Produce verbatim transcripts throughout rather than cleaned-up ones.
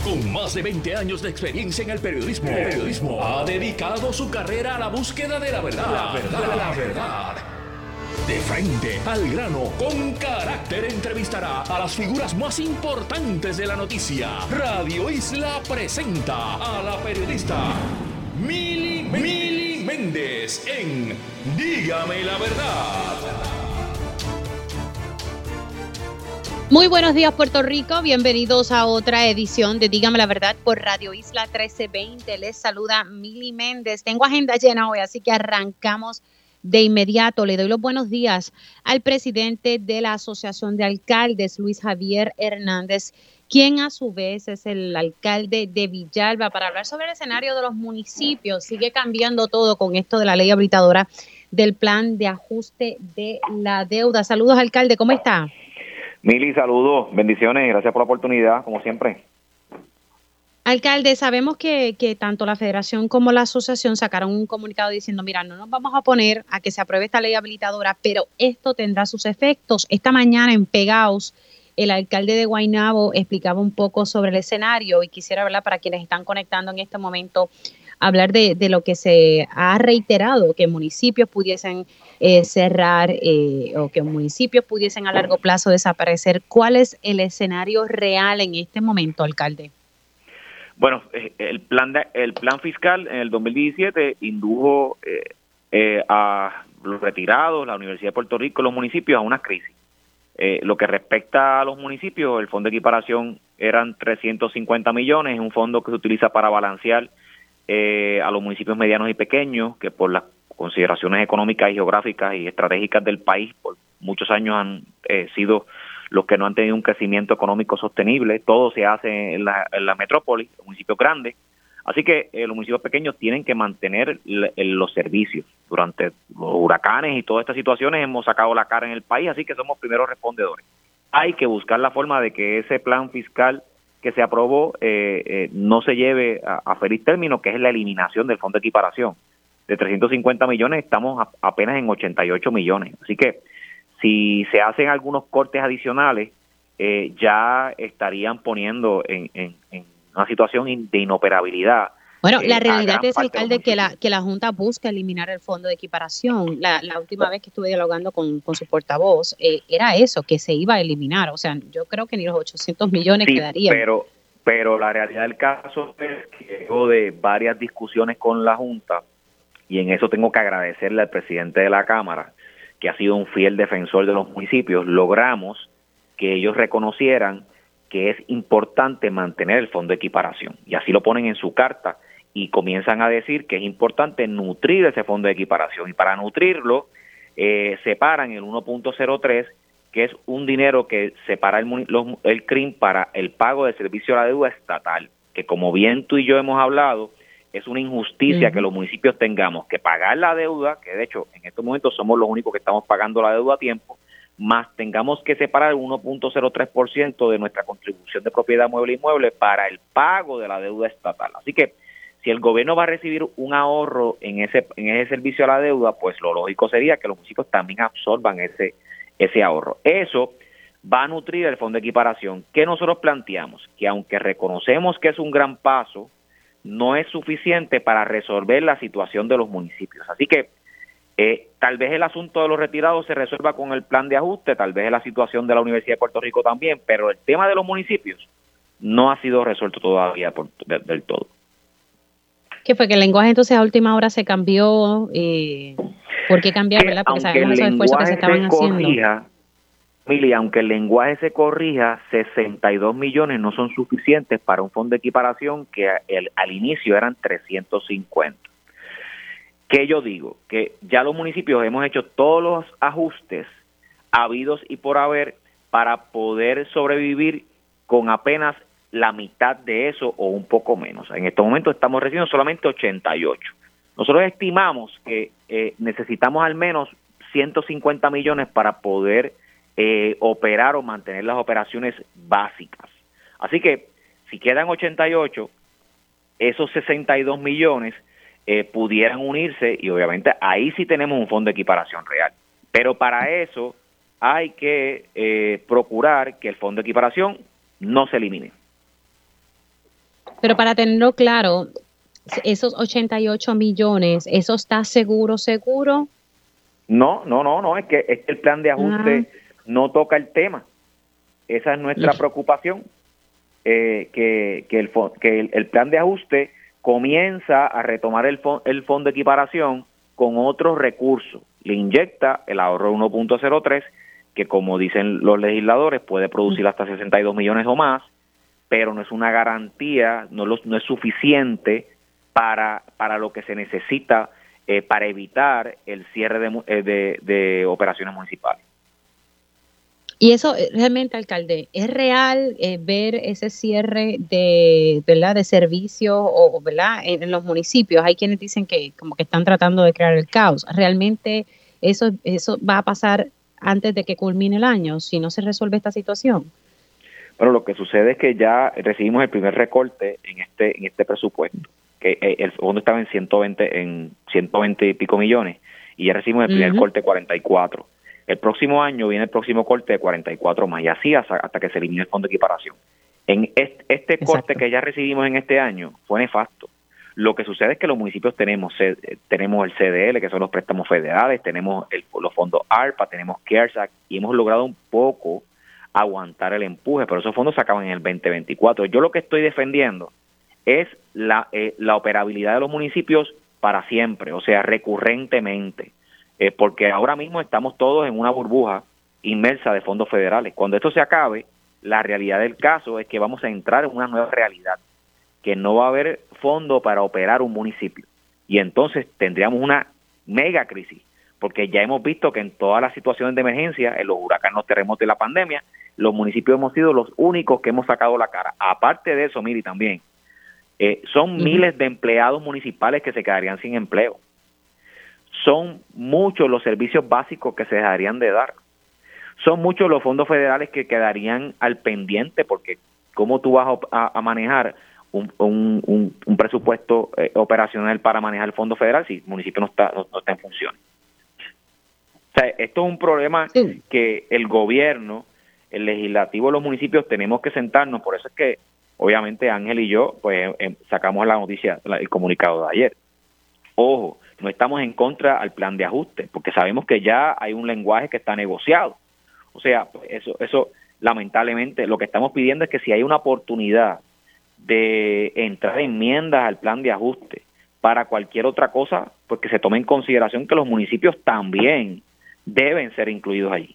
Con más de veinte años de experiencia en el periodismo, el periodismo ha dedicado su carrera a la búsqueda de la verdad. La verdad, la verdad. De frente, al grano, con carácter, entrevistará a las figuras más importantes de la noticia. Radio Isla presenta a la periodista Mili, Mili Méndez en Dígame la Verdad. Muy buenos días, Puerto Rico. Bienvenidos a otra edición de Dígame la Verdad por Radio Isla trece veinte. Les saluda Mili Méndez. Tengo agenda llena hoy, así que arrancamos de inmediato. Le doy los buenos días al presidente de la Asociación de Alcaldes, Luis Javier Hernández, quien a su vez es el alcalde de Villalba, para hablar sobre el escenario de los municipios. Sigue cambiando todo con esto de la ley habilitadora del plan de ajuste de la deuda. Saludos, alcalde, ¿cómo está? Mili, saludos, bendiciones, gracias por la oportunidad, como siempre. Alcalde, sabemos que, que tanto la Federación como la Asociación sacaron un comunicado diciendo, mira, no nos vamos a oponer a que se apruebe esta ley habilitadora, pero esto tendrá sus efectos. Esta mañana en Pegaos, el alcalde de Guaynabo explicaba un poco sobre el escenario y quisiera hablar para quienes están conectando en este momento, hablar de, de lo que se ha reiterado, que municipios pudiesen eh, cerrar eh, o que municipios pudiesen a largo plazo desaparecer. ¿Cuál es el escenario real en este momento, alcalde? Bueno, el plan de, el plan fiscal en el dos mil diecisiete indujo eh, eh, a los retirados, la Universidad de Puerto Rico, los municipios a una crisis. Eh, lo que respecta a los municipios, el fondo de equiparación eran trescientos cincuenta millones, es un fondo que se utiliza para balancear eh, a los municipios medianos y pequeños, que por las consideraciones económicas y geográficas y estratégicas del país por muchos años han eh, sido los que no han tenido un crecimiento económico sostenible. Todo se hace en la, en la metrópoli, en municipios grandes. Así que eh, los municipios pequeños tienen que mantener l- los servicios. Durante los huracanes y todas estas situaciones hemos sacado la cara en el país, así que somos primeros respondedores. Hay que buscar la forma de que ese plan fiscal que se aprobó eh, eh, no se lleve a, a feliz término, que es la eliminación del fondo de equiparación. De trescientos cincuenta millones estamos a, apenas en ochenta y ocho millones. Así que si se hacen algunos cortes adicionales, eh, ya estarían poniendo en, en, en una situación de inoperabilidad. Bueno, eh, la realidad es, alcalde, que la, municipios. que la Junta busca eliminar el fondo de equiparación. La, la última vez que estuve dialogando con, con su portavoz, eh, era eso, que se iba a eliminar. O sea, yo creo que ni los ochocientos millones Sí, quedarían. pero, pero la realidad del caso es que luego de varias discusiones con la Junta, y en eso tengo que agradecerle al presidente de la Cámara, que ha sido un fiel defensor de los municipios, logramos que ellos reconocieran que es importante mantener el fondo de equiparación. Y así lo ponen en su carta y comienzan a decir que es importante nutrir ese fondo de equiparación. Y para nutrirlo, eh, separan el uno punto cero tres, que es un dinero que separa el, los, el C R I M para el pago del servicio a la deuda estatal, que como bien tú y yo hemos hablado, es una injusticia uh-huh. que los municipios tengamos que pagar la deuda, que de hecho en estos momentos somos los únicos que estamos pagando la deuda a tiempo, más tengamos que separar el uno punto cero tres por ciento de nuestra contribución de propiedad mueble e inmueble para el pago de la deuda estatal. Así que si el gobierno va a recibir un ahorro en ese en ese servicio a la deuda, pues lo lógico sería que los municipios también absorban ese ese ahorro. Eso va a nutrir el fondo de equiparación. ¿Qué nosotros planteamos? Que aunque reconocemos que es un gran paso, no es suficiente para resolver la situación de los municipios. Así que eh, tal vez el asunto de los retirados se resuelva con el plan de ajuste, tal vez la situación de la Universidad de Puerto Rico también, pero el tema de los municipios no ha sido resuelto todavía por, de, del todo. ¿Qué fue? Que el lenguaje entonces a última hora se cambió. Eh, ¿Por qué cambiar, verdad? Porque sabemos esos esfuerzos que se estaban haciendo. Mili, aunque el lenguaje se corrija, sesenta y dos millones no son suficientes para un fondo de equiparación que el, al inicio eran trescientos cincuenta. ¿Qué yo digo? Que ya los municipios hemos hecho todos los ajustes habidos y por haber para poder sobrevivir con apenas la mitad de eso o un poco menos. En estos momentos estamos recibiendo solamente ochenta y ocho. Nosotros estimamos que eh, necesitamos al menos ciento cincuenta millones para poder Eh, operar o mantener las operaciones básicas. Así que si quedan ochenta y ocho, esos sesenta y dos millones eh, pudieran unirse y obviamente ahí sí tenemos un fondo de equiparación real. Pero para eso hay que eh, procurar que el fondo de equiparación no se elimine. Pero para tenerlo claro, esos ochenta y ocho millones, ¿eso está seguro, seguro? No, no, no, no, es que, es que el plan de ajuste ah. no toca el tema. Esa es nuestra preocupación, eh, que, que, el, que el, el plan de ajuste comienza a retomar el, fon, el fondo de equiparación con otros recursos. Le inyecta el ahorro uno punto cero tres, que como dicen los legisladores puede producir hasta sesenta y dos millones o más, pero no es una garantía, no, lo, no es suficiente para, para lo que se necesita eh, para evitar el cierre de, de, de operaciones municipales. Y eso realmente, alcalde, ¿es real eh, ver ese cierre de, ¿verdad?, de servicios o, ¿verdad?, en, en los municipios? Hay quienes dicen que como que están tratando de crear el caos. ¿Realmente eso, eso va a pasar antes de que culmine el año si no se resuelve esta situación? Bueno, lo que sucede es que ya recibimos el primer recorte en este en este presupuesto, que el fondo estaba en ciento veinte en ciento veinte y pico millones y ya recibimos el primer uh-huh. corte de cuarenta y cuatro. El próximo año viene el próximo corte de cuarenta y cuatro más, y así hasta, hasta que se elimine el fondo de equiparación. En este, este corte que ya recibimos en este año fue nefasto. Lo que sucede es que los municipios tenemos tenemos el C D L, que son los préstamos federales, tenemos el, los fondos ARPA, tenemos CARES Act, y hemos logrado un poco aguantar el empuje, pero esos fondos se acaban en el veinte veinticuatro. Yo lo que estoy defendiendo es la, eh, la operabilidad de los municipios para siempre, o sea, recurrentemente. Eh, porque ahora mismo estamos todos en una burbuja inmersa de fondos federales. Cuando esto se acabe, la realidad del caso es que vamos a entrar en una nueva realidad, que no va a haber fondo para operar un municipio. Y entonces tendríamos una mega crisis, porque ya hemos visto que en todas las situaciones de emergencia, en los huracanes, los terremotos y la pandemia, los municipios hemos sido los únicos que hemos sacado la cara. Aparte de eso, Miri, también, eh, son uh-huh. miles de empleados municipales que se quedarían sin empleo. Son muchos los servicios básicos que se dejarían de dar. Son muchos los fondos federales que quedarían al pendiente, porque ¿cómo tú vas a, a manejar un, un, un, un presupuesto eh, operacional para manejar el fondo federal si el municipio no está, no, no está en función? O sea, esto es un problema sí. que el gobierno, el legislativo, los municipios tenemos que sentarnos. Por eso es que, obviamente, Ángel y yo pues eh, sacamos la noticia, la, el comunicado de ayer. Ojo, no estamos en contra al plan de ajuste, porque sabemos que ya hay un lenguaje que está negociado. O sea, eso, eso lamentablemente, lo que estamos pidiendo es que si hay una oportunidad de entrar enmiendas al plan de ajuste para cualquier otra cosa, pues que se tome en consideración que los municipios también deben ser incluidos allí.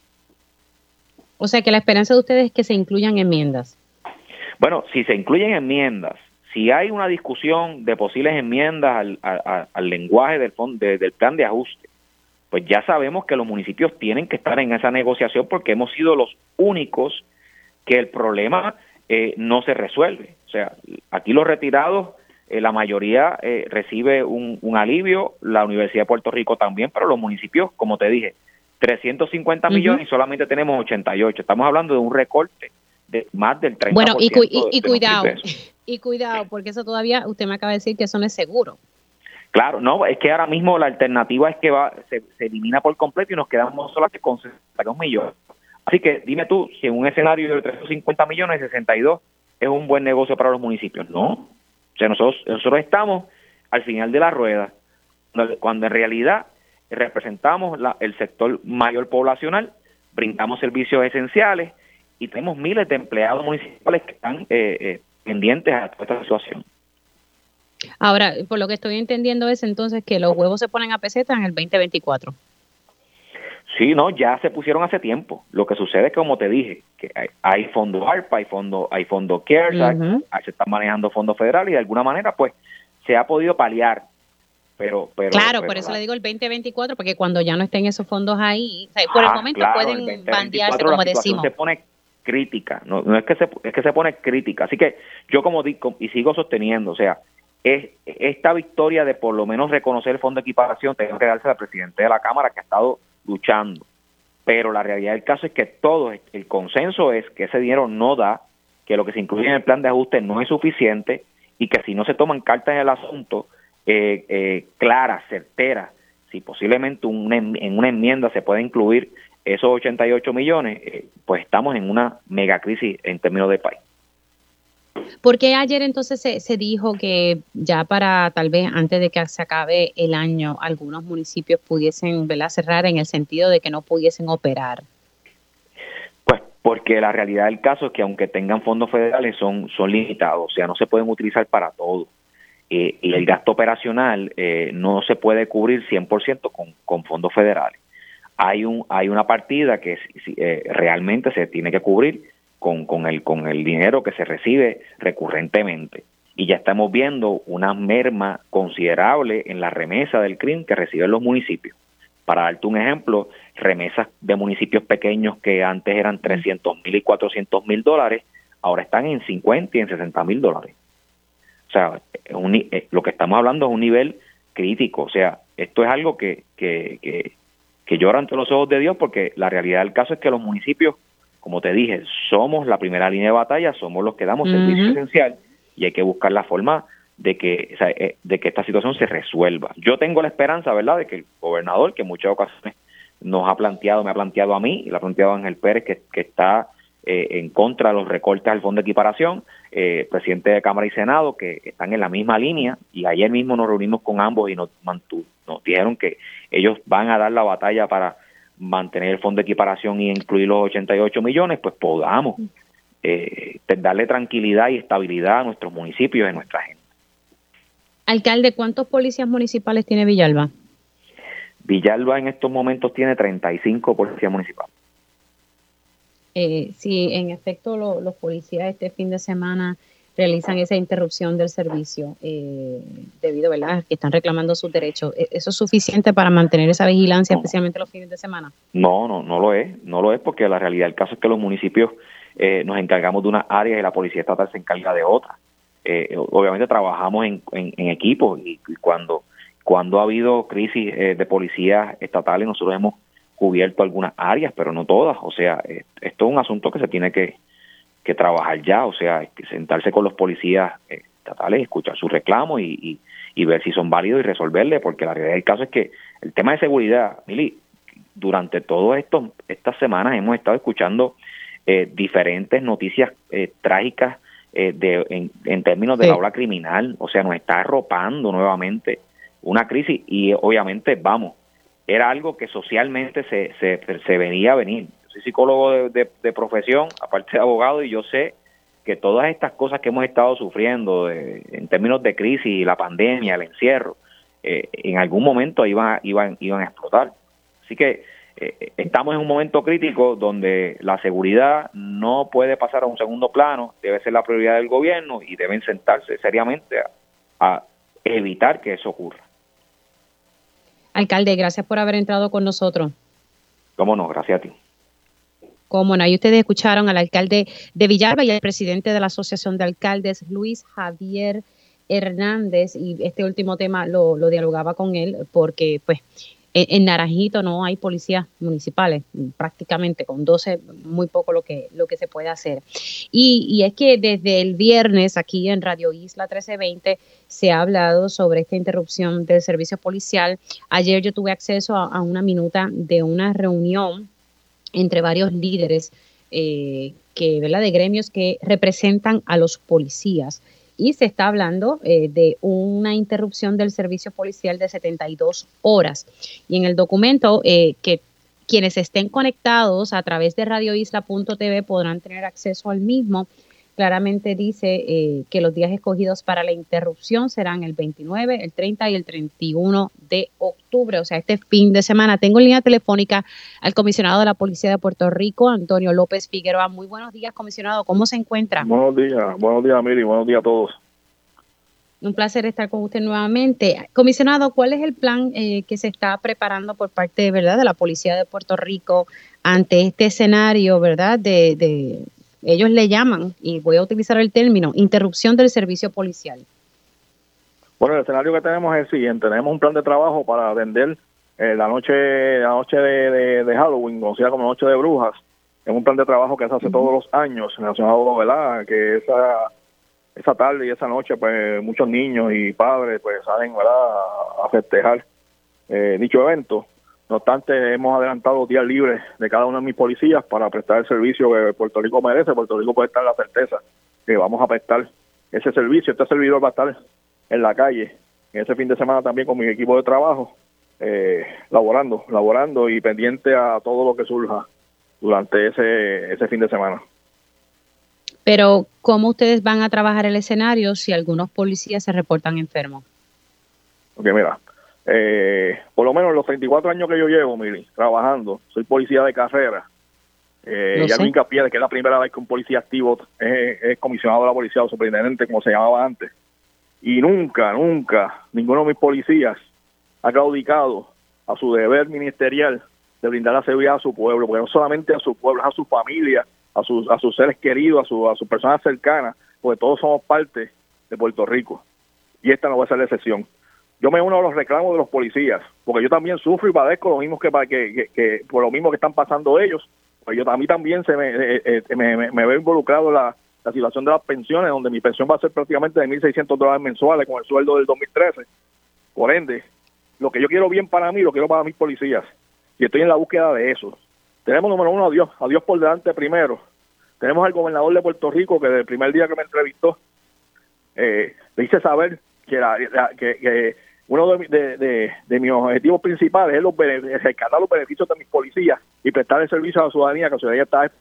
O sea, que la esperanza de ustedes es que se incluyan enmiendas. Bueno, si se incluyen enmiendas, si hay una discusión de posibles enmiendas al, al, al lenguaje del, fondo, de, del plan de ajuste, pues ya sabemos que los municipios tienen que estar en esa negociación porque hemos sido los únicos que el problema eh, no se resuelve. O sea, aquí los retirados, eh, la mayoría eh, recibe un, un alivio, la Universidad de Puerto Rico también, pero los municipios, como te dije, trescientos cincuenta uh-huh. millones y solamente tenemos ochenta y ocho. Estamos hablando de un recorte de más del treinta por ciento. Bueno, y, cu- y, y cuidado, y cuidado, porque eso todavía, usted me acaba de decir que eso no es seguro. Claro, no, es que ahora mismo la alternativa es que va se, se elimina por completo y nos quedamos solamente con sesenta y dos millones. Así que dime tú, si en un escenario de trescientos cincuenta millones, sesenta y dos es un buen negocio para los municipios. No, o sea, nosotros, nosotros estamos al final de la rueda, cuando en realidad representamos la, el sector mayor poblacional, brindamos servicios esenciales y tenemos miles de empleados municipales que están eh, eh, pendientes a toda esta situación. Ahora, por lo que estoy entendiendo es entonces que los huevos se ponen a peseta en el veinte veinticuatro. Sí, no, ya se pusieron hace tiempo. Lo que sucede es que, como te dije, que hay, hay fondo ARPA, hay fondo, hay fondo CARES Act, uh-huh. se están manejando fondos federales y de alguna manera, pues, se ha podido paliar. Pero, pero, claro, pero, por eso la, le digo el veinte veinticuatro, porque cuando ya no estén esos fondos ahí, o sea, por ah, el momento claro, pueden el bandearse, como la decimos. Se pone crítica, no, no es que se es que se pone crítica. Así que yo como digo y sigo sosteniendo, o sea, es esta victoria de por lo menos reconocer el fondo de equiparación tengo que darse al presidente de la Cámara que ha estado luchando. Pero la realidad del caso es que todo el consenso es que ese dinero no da, que lo que se incluye en el plan de ajuste no es suficiente y que si no se toman cartas en el asunto eh, eh, claras, certeras, si posiblemente un, en una enmienda se puede incluir esos ochenta y ocho millones, eh, pues estamos en una mega crisis en términos de país. ¿Por qué ayer entonces se, se dijo que ya para tal vez antes de que se acabe el año algunos municipios pudiesen, ¿verdad?, cerrar en el sentido de que no pudiesen operar? Pues porque la realidad del caso es que aunque tengan fondos federales son, son limitados, o sea, no se pueden utilizar para todo. Eh, y el gasto operacional eh, no se puede cubrir cien por ciento con, con fondos federales. Hay un hay una partida que eh, realmente se tiene que cubrir con, con, el, con el dinero que se recibe recurrentemente. Y ya estamos viendo una merma considerable en la remesa del crimen que reciben los municipios. Para darte un ejemplo, remesas de municipios pequeños que antes eran trescientos mil y cuatrocientos mil dólares, ahora están en cincuenta y en sesenta mil dólares. O sea, un, eh, lo que estamos hablando es un nivel crítico. O sea, esto es algo que, que, que, que llora ante los ojos de Dios, porque la realidad del caso es que los municipios, como te dije, somos la primera línea de batalla, somos los que damos uh-huh. servicio esencial, y hay que buscar la forma de que, o sea, de que esta situación se resuelva. Yo tengo la esperanza, ¿verdad?, de que el gobernador, que en muchas ocasiones nos ha planteado, me ha planteado a mí, y le ha planteado a Ángel Pérez, que, que está eh, en contra de los recortes al fondo de equiparación, eh, presidente de Cámara y Senado, que están en la misma línea, y ayer mismo nos reunimos con ambos y nos, mantu- nos dijeron que ellos van a dar la batalla para mantener el fondo de equiparación y incluir los ochenta y ocho millones, pues podamos eh, darle tranquilidad y estabilidad a nuestros municipios y a nuestra gente. Alcalde, ¿cuántos policías municipales tiene Villalba? Villalba en estos momentos tiene treinta y cinco policías municipales. Eh, sí, en efecto, lo, los policías este fin de semana realizan esa interrupción del servicio eh, debido, ¿verdad?, que están reclamando sus derechos. ¿Eso es suficiente para mantener esa vigilancia, no, especialmente los fines de semana? No, no, no lo es. No lo es porque la realidad del caso es que los municipios eh, nos encargamos de unas áreas y la policía estatal se encarga de otras. Eh, obviamente trabajamos en, en, en equipo y, y cuando cuando ha habido crisis eh, de policías estatales nosotros hemos cubierto algunas áreas, pero no todas. O sea, eh, esto es un asunto que se tiene que, que trabajar ya, o sea, que sentarse con los policías eh, estatales, escuchar sus reclamos y, y, y ver si son válidos y resolverle, porque la realidad del caso es que el tema de seguridad, Mili, durante todas estas semanas hemos estado escuchando eh, diferentes noticias eh, trágicas Eh, de, en, en términos de sí. la ola criminal, o sea, nos está arropando nuevamente una crisis y obviamente, vamos, era algo que socialmente se, se, se venía a venir. Yo soy psicólogo de, de, de profesión, aparte de abogado, y yo sé que todas estas cosas que hemos estado sufriendo de, en términos de crisis, la pandemia, el encierro, eh, en algún momento iban, iban, iban a explotar. Así que Eh, estamos en un momento crítico donde la seguridad no puede pasar a un segundo plano, debe ser la prioridad del gobierno y deben sentarse seriamente a, a evitar que eso ocurra. Alcalde, gracias por haber entrado con nosotros. Cómo no, gracias a ti. Cómo no, y ustedes escucharon al alcalde de Villalba y al presidente de la Asociación de Alcaldes, Luis Javier Hernández, y este último tema lo, lo dialogaba con él porque, pues, en Naranjito no hay policías municipales, prácticamente con doce, muy poco lo que lo que se puede hacer. Y, y es que desde el viernes aquí en Radio Isla trece veinte se ha hablado sobre esta interrupción del servicio policial. Ayer yo tuve acceso a, a una minuta de una reunión entre varios líderes eh, que, ¿verdad?, de gremios que representan a los policías. Y se está hablando eh, de una interrupción del servicio policial de setenta y dos horas. Y en el documento, eh, que quienes estén conectados a través de radio isla punto t v podrán tener acceso al mismo, claramente dice eh, que los días escogidos para la interrupción serán el veintinueve, el treinta y el treinta y uno de octubre, o sea, este fin de semana. Tengo en línea telefónica al comisionado de la Policía de Puerto Rico, Antonio López Figueroa. Muy buenos días, comisionado. ¿Cómo se encuentra? Buenos días, buenos días, Miri, buenos días a todos. Un placer estar con usted nuevamente. Comisionado, ¿cuál es el plan eh, que se está preparando por parte, ¿verdad?, de la Policía de Puerto Rico ante este escenario, ¿verdad?, de... de ellos le llaman, y voy a utilizar el término, interrupción del servicio policial? Bueno, el escenario que tenemos es el siguiente. Tenemos un plan de trabajo para atender eh, la noche la noche de, de, de Halloween, conocida como Noche de Brujas. Es un plan de trabajo que se hace uh-huh. todos los años, relacionado, ¿verdad?, que esa esa tarde y esa noche, pues, muchos niños y padres, pues, salen, ¿verdad?, a festejar eh, dicho evento. No obstante, hemos adelantado los días libres de cada uno de mis policías para prestar el servicio que Puerto Rico merece. Puerto Rico puede estar en la certeza que vamos a prestar ese servicio. Este servidor va a estar en la calle en ese fin de semana también con mi equipo de trabajo, eh, laborando, laborando y pendiente a todo lo que surja durante ese, ese fin de semana. Pero, ¿cómo ustedes van a trabajar el escenario si algunos policías se reportan enfermos? Ok, mira, eh, por lo menos los treinta y cuatro años que yo llevo, Mili, trabajando, soy policía de carrera, eh, y hago hincapié de que es la primera vez que un policía activo es, es comisionado de la policía o superintendente, como se llamaba antes, y nunca, nunca, ninguno de mis policías ha claudicado a su deber ministerial de brindar la seguridad a su pueblo, porque no solamente a su pueblo, es a su familia, a sus a sus seres queridos, a, su, a sus personas cercanas, porque todos somos parte de Puerto Rico, y esta no va a ser la excepción. Yo me uno a los reclamos de los policías, porque yo también sufro y padezco lo mismo que, que, que, que por lo mismo que están pasando ellos, pues yo a mí también se me, eh, eh, me, me, me veo involucrado en la, la situación de las pensiones, donde mi pensión va a ser prácticamente de mil seiscientos dólares mensuales con el sueldo del dos mil trece. Por ende, lo que yo quiero bien para mí, lo quiero para mis policías, y estoy en la búsqueda de eso. Tenemos, número uno, a Dios, a Dios por delante primero. Tenemos al gobernador de Puerto Rico, que desde el primer día que me entrevistó, eh, le hice saber que, la, la, que, que uno de, de, de, de mis objetivos principales es los, rescatar los beneficios de mis policías y prestar el servicio a la ciudadanía, que la ciudadanía está...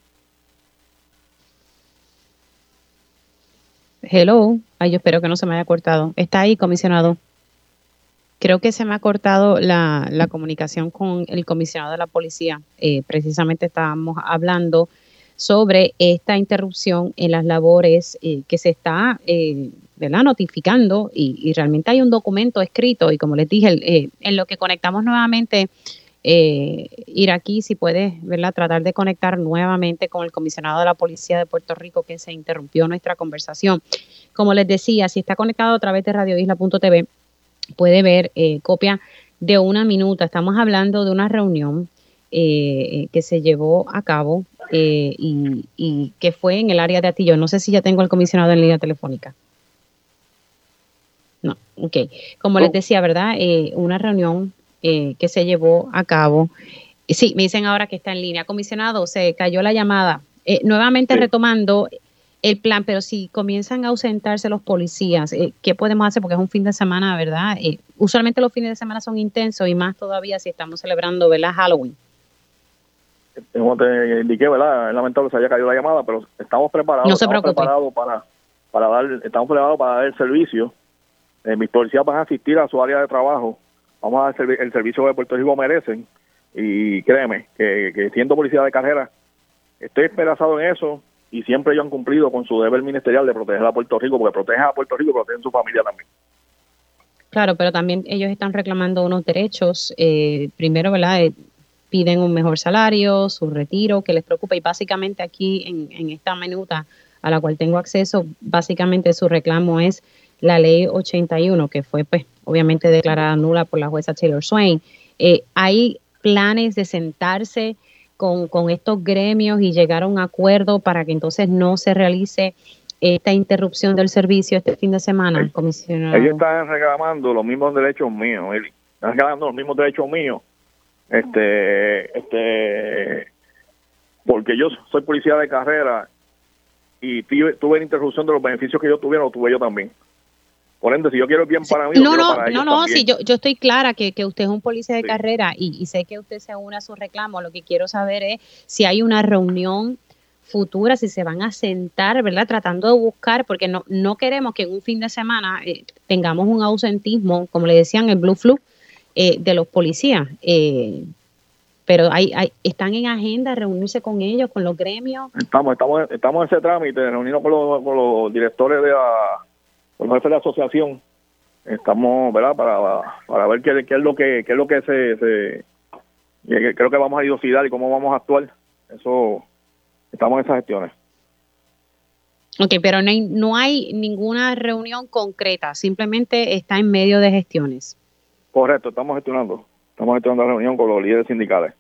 Hello, ay, yo espero que no se me haya cortado. ¿Está ahí, comisionado? Creo que se me ha cortado la, la comunicación con el comisionado de la policía. Eh, precisamente estábamos hablando sobre esta interrupción en las labores eh, que se está eh, ¿verdad? notificando y, y realmente hay un documento escrito y como les dije, eh, en lo que conectamos nuevamente, eh, ir aquí si puedes ¿verdad? tratar de conectar nuevamente con el comisionado de la policía de Puerto Rico que se interrumpió nuestra conversación. Como les decía, si está conectado a través de radio isla punto t v, puede ver eh, copia de una minuta. Estamos hablando de una reunión eh, que se llevó a cabo eh, y, y que fue en el área de Atillo. No sé si ya tengo al comisionado en línea telefónica. No, ok. Como oh. les decía, ¿verdad? Eh, una reunión eh, que se llevó a cabo. Sí, me dicen ahora que está en línea. Comisionado, se cayó la llamada. Eh, nuevamente sí. retomando el plan, pero si comienzan a ausentarse los policías, eh, ¿qué podemos hacer? Porque es un fin de semana, ¿verdad? Eh, usualmente los fines de semana son intensos y más todavía si estamos celebrando, ¿verdad? Halloween. Como te indiqué, ¿verdad? Es lamentable que se haya caído la llamada, pero estamos preparados. No se estamos preocupe. preparados para, para dar, estamos preparados para dar el servicio. Eh, mis policías van a asistir a su área de trabajo. Vamos a dar el, servi- el servicio que Puerto Rico merecen. Y créeme, que, que siendo policía de carrera, estoy esperanzado en eso. Y siempre ellos han cumplido con su deber ministerial de proteger a Puerto Rico, porque protegen a Puerto Rico y protegen a su familia también. Claro, pero también ellos están reclamando unos derechos. Eh, primero, ¿verdad? Eh, piden un mejor salario, su retiro, que les preocupa. Y básicamente aquí en, en esta minuta a la cual tengo acceso, básicamente su reclamo es la ley ochenta y uno, que fue pues obviamente declarada nula por la jueza Taylor Swain. Eh, ¿Hay planes de sentarse Con, con estos gremios y llegar a un acuerdo para que entonces no se realice esta interrupción del servicio este fin de semana, ellos, comisionado? Ellos están reclamando los mismos derechos míos, Eli. Están reclamando los mismos derechos míos. Este, este, porque yo soy policía de carrera y tuve, tuve la interrupción de los beneficios que ellos tuvieron, lo tuve yo también. Por ende, si yo quiero el bien para mí, no, lo quiero no, para ellos no, no, también. sí, yo, yo estoy clara que, que usted es un policía de sí. carrera y, y sé que usted se une a su reclamo. Lo que quiero saber es si hay una reunión futura, si se van a sentar, ¿verdad? Tratando de buscar, porque no, no queremos que en un fin de semana eh, tengamos un ausentismo, como le decían, el blue flu eh, de los policías. Eh, pero hay, hay, están en agenda reunirse con ellos, con los gremios. Estamos, estamos, estamos en ese trámite, reunirnos con los, con los directores de la, con los jefes de la asociación. Estamos, ¿verdad? Para, para ver qué, qué es lo que, qué es lo que se, se que creo que vamos a dilucidar y cómo vamos a actuar. Eso, estamos en esas gestiones. Ok, pero no hay, no hay ninguna reunión concreta, simplemente está en medio de gestiones. Correcto, estamos gestionando. Estamos gestionando la reunión con los líderes sindicales.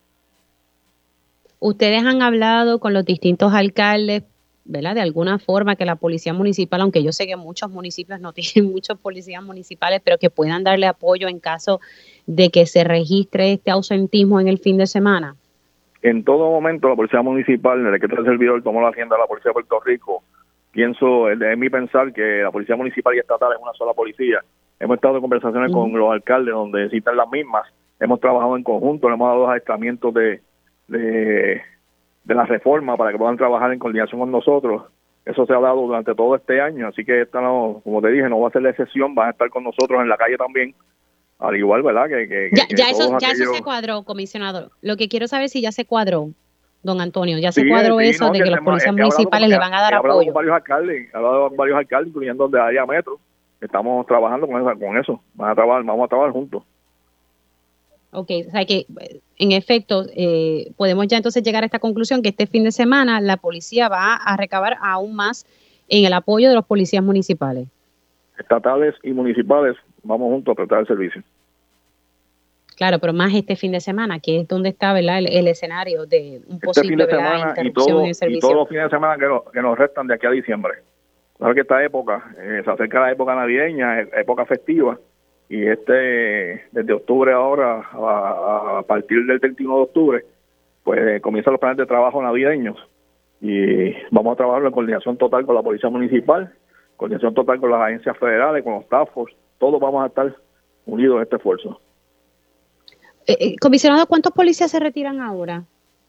Ustedes han hablado con los distintos alcaldes, ¿verdad? De alguna forma que la policía municipal, aunque yo sé que muchos municipios no tienen muchos policías municipales, pero que puedan darle apoyo en caso de que se registre este ausentismo en el fin de semana. En todo momento la policía municipal, desde que este servidor tomó la hacienda de la policía de Puerto Rico, pienso, es, es mi pensar que la policía municipal y estatal es una sola policía. Hemos estado en conversaciones uh-huh. con los alcaldes donde citan las mismas. Hemos trabajado en conjunto, le hemos dado los adiestramientos de, de, de la reforma para que puedan trabajar en coordinación con nosotros. Eso se ha dado durante todo este año, así que esta no, como te dije, no va a ser la excepción, van a estar con nosotros en la calle también, al igual, ¿verdad? Que, que, ya que ya, eso, aquellos... ya eso se cuadró, comisionado. Lo que quiero saber es si ya se cuadró, don Antonio, ya sí, se cuadró sí, eso no, de que que los hemos, policías he municipales con, le van a dar he apoyo. He hablado con varios alcaldes, he hablado con varios alcaldes, incluyendo de área metro. Estamos trabajando con eso, con eso. Van a trabajar, vamos a trabajar juntos. Ok, o sea que en efecto eh, podemos ya entonces llegar a esta conclusión que este fin de semana la policía va a recabar aún más en el apoyo de los policías municipales. Estatales y municipales, vamos juntos a prestar el servicio. Claro, pero más este fin de semana, que es donde está, ¿verdad? El, el escenario de un posible, este fin de ¿verdad? semana interrupción y, todo, en el servicio. y todos los fines de semana que, no, que nos restan de aquí a diciembre. Sabes que esta época, eh, se acerca la época navideña, época festiva, y este desde octubre ahora, a, a partir del treinta y uno de octubre, pues eh, comienzan los planes de trabajo navideños, y vamos a trabajar en coordinación total con la Policía Municipal, coordinación total con las agencias federales, con los task force, todos vamos a estar unidos en este esfuerzo. Eh, eh, comisionado, ¿cuántos policías se retiran ahora?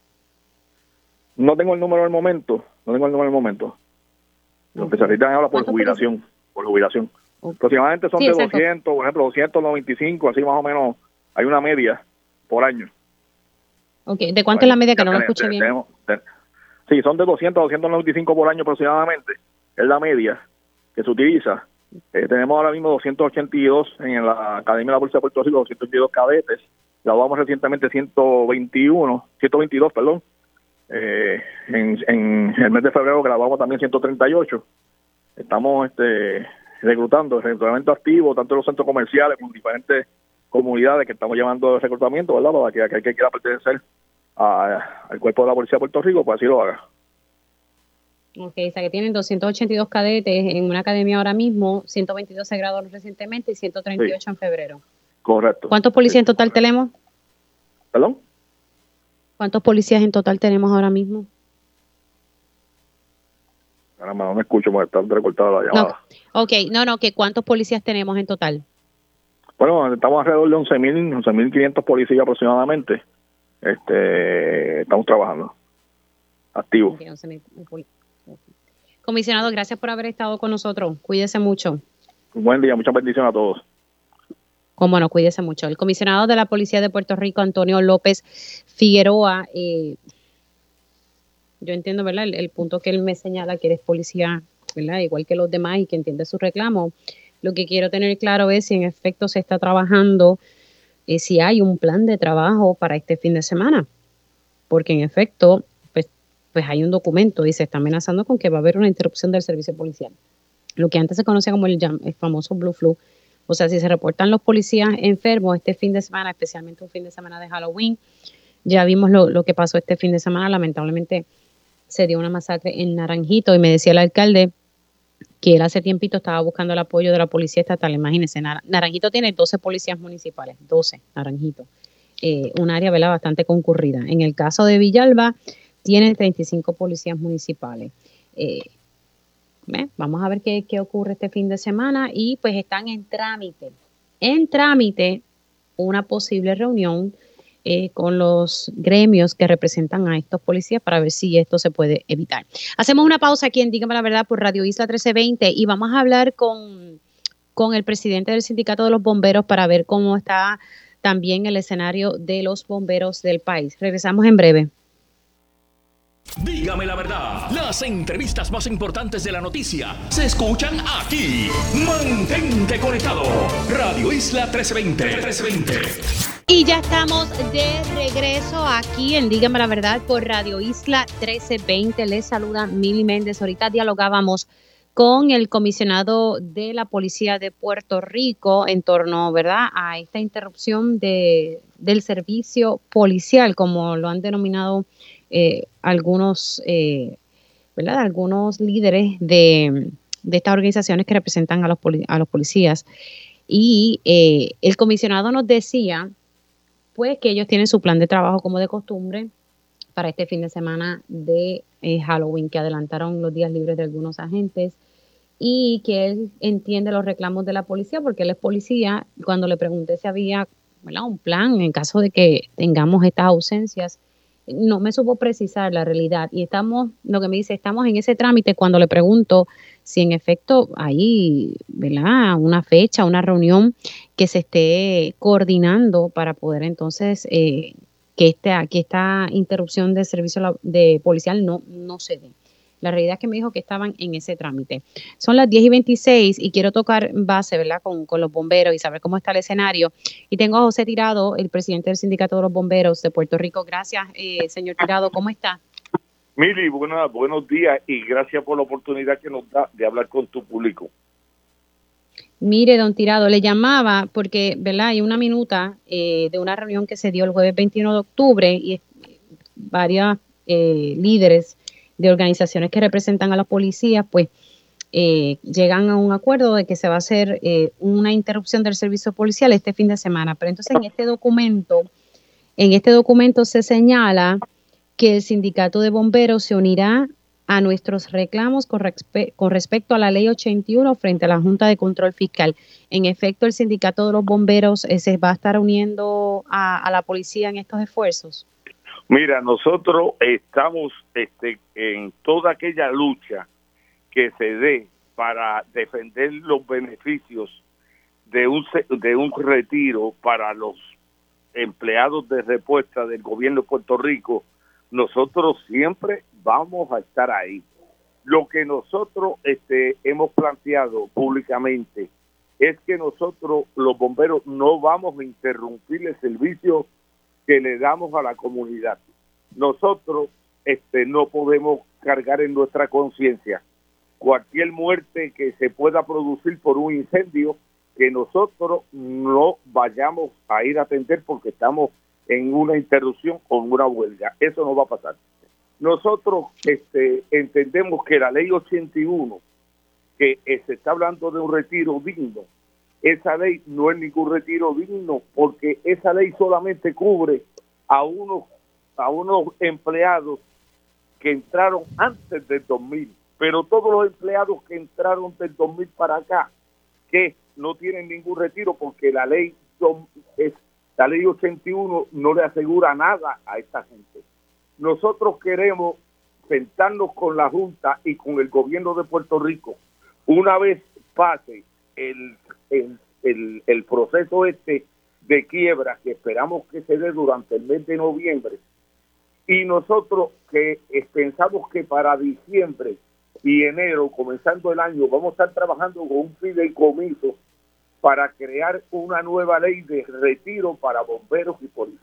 No tengo el número al momento, no tengo el número al momento. Los okay. que se retiran ahora por jubilación, policías? por jubilación. Okay. Aproximadamente son sí, de exacto. doscientos, por ejemplo, doscientos noventa y cinco, así más o menos, hay una media por año. Ok, ¿de cuánto bueno, es la media que no lo escuché bien? Tenemos, ten, sí, son de doscientos a doscientos noventa y cinco por año aproximadamente, es la media que se utiliza. Eh, tenemos ahora mismo doscientos ochenta y dos en la Academia de la Policía de Puerto Rico, doscientos ochenta y dos cadetes, graduamos recientemente ciento veintiuno, ciento veintidós, perdón, eh, en, en el mes de febrero graduamos también ciento treinta y ocho. Estamos este, reclutando, reclutamiento activo, tanto en los centros comerciales como en diferentes comunidades que estamos llevando el reclutamiento, ¿verdad? Para que aquel que quiera pertenecer a, al cuerpo de la Policía de Puerto Rico, pues así lo haga. Ok, o sea que tienen doscientos ochenta y dos cadetes en una academia ahora mismo, ciento veintidós se graduaron recientemente y ciento treinta y ocho sí. en febrero. Correcto. ¿Cuántos policías sí. en total tenemos? ¿Perdón? ¿Cuántos policías en total tenemos ahora mismo? Caramba, no me escucho porque está recortada la llamada. No. Ok, no, no, que ¿cuántos policías tenemos en total? Bueno, estamos alrededor de once mil quinientos policías aproximadamente. Este, estamos trabajando. Activos. Okay, once mil. Comisionado, gracias por haber estado con nosotros. Cuídese mucho. Buen día, muchas bendiciones a todos. Cómo no, cuídese mucho. El comisionado de la Policía de Puerto Rico, Antonio López Figueroa, eh, yo entiendo, ¿verdad? El, el punto que él me señala, que eres policía, ¿verdad? Igual que los demás y que entiende su reclamo. Lo que quiero tener claro es si en efecto se está trabajando, eh, si hay un plan de trabajo para este fin de semana. Porque en efecto, pues, pues hay un documento y se está amenazando con que va a haber una interrupción del servicio policial. Lo que antes se conocía como el, el famoso Blue Flu. O sea, si se reportan los policías enfermos este fin de semana, especialmente un fin de semana de Halloween, ya vimos lo, lo que pasó este fin de semana. Lamentablemente se dio una masacre en Naranjito y me decía el alcalde que él hace tiempito estaba buscando el apoyo de la policía estatal. Imagínense, Nar- Naranjito tiene doce policías municipales, doce, Naranjito. Eh, un área, ¿verdad?, bastante concurrida. En el caso de Villalba, tienen treinta y cinco policías municipales. Eh, ¿eh? Vamos a ver qué, qué ocurre este fin de semana y pues están en trámite, en trámite una posible reunión eh, con los gremios que representan a estos policías para ver si esto se puede evitar. Hacemos una pausa aquí en Dígame la Verdad por Radio Isla trece veinte y vamos a hablar con, con el presidente del Sindicato de los Bomberos para ver cómo está también el escenario de los bomberos del país. Regresamos en breve. Dígame la verdad, las entrevistas más importantes de la noticia se escuchan aquí. Mantente conectado. Radio Isla trece veinte. trece veinte. Y ya estamos de regreso aquí en Dígame la Verdad por Radio Isla trece veinte. Les saluda Mili Méndez. Ahorita dialogábamos con el comisionado de la Policía de Puerto Rico en torno, ¿verdad?, a esta interrupción de, del servicio policial, como lo han denominado eh, algunos, eh, ¿verdad?, algunos líderes de, de estas organizaciones que representan a los, poli- a los policías. Y eh, el comisionado nos decía, pues, que ellos tienen su plan de trabajo como de costumbre, para este fin de semana de eh, Halloween, que adelantaron los días libres de algunos agentes, y que él entiende los reclamos de la policía porque él es policía. Cuando le pregunté si había, ¿verdad?, un plan en caso de que tengamos estas ausencias, no me supo precisar la realidad. Y estamos, lo que me dice, estamos en ese trámite. Cuando le pregunto si en efecto hay, ¿verdad?, una fecha, una reunión que se esté coordinando para poder entonces eh, que, esta, que esta interrupción de servicio de policial no, no se dé. La realidad es que me dijo que estaban en ese trámite. Son las diez y veintiséis y quiero tocar base, ¿verdad?, con, con los bomberos y saber cómo está el escenario. Y tengo a José Tirado, el presidente del Sindicato de los Bomberos de Puerto Rico. Gracias, eh, señor Tirado. ¿Cómo está? Mili, buena, buenos días y gracias por la oportunidad que nos da de hablar con tu público. Mire, don Tirado, le llamaba porque, ¿verdad?, hay una minuta eh, de una reunión que se dio el jueves veintiuno de octubre y varias eh, líderes de organizaciones que representan a los policías, pues eh, llegan a un acuerdo de que se va a hacer eh, una interrupción del servicio policial este fin de semana. Pero entonces en este documento, en este documento se señala que el sindicato de bomberos se unirá a nuestros reclamos con, respe- con respecto a la ley ochenta y uno frente a la Junta de Control Fiscal. En efecto, el sindicato de los bomberos eh, se va a estar uniendo a, a la policía en estos esfuerzos. Mira, nosotros estamos este, en toda aquella lucha que se dé para defender los beneficios de un de un retiro para los empleados de repuesta del gobierno de Puerto Rico. Nosotros siempre vamos a estar ahí. Lo que nosotros este, hemos planteado públicamente es que nosotros, los bomberos, no vamos a interrumpir el servicio que le damos a la comunidad. Nosotros este, no podemos cargar en nuestra conciencia cualquier muerte que se pueda producir por un incendio, que nosotros no vayamos a ir a atender porque estamos en una interrupción o en una huelga. Eso no va a pasar. Nosotros este, entendemos que la ley ochenta y uno, que eh, se está hablando de un retiro digno, esa ley no es ningún retiro digno porque esa ley solamente cubre a unos, a unos empleados que entraron antes del dos mil, pero todos los empleados que entraron del dos mil para acá, que no tienen ningún retiro porque la ley es la ley ochenta y uno no le asegura nada a esta gente. Nosotros queremos sentarnos con la Junta y con el gobierno de Puerto Rico una vez pase el, el, el, el proceso este de quiebra que esperamos que se dé durante el mes de noviembre, y nosotros que eh, pensamos que para diciembre y enero, comenzando el año, vamos a estar trabajando con un fideicomiso para crear una nueva ley de retiro para bomberos y policías.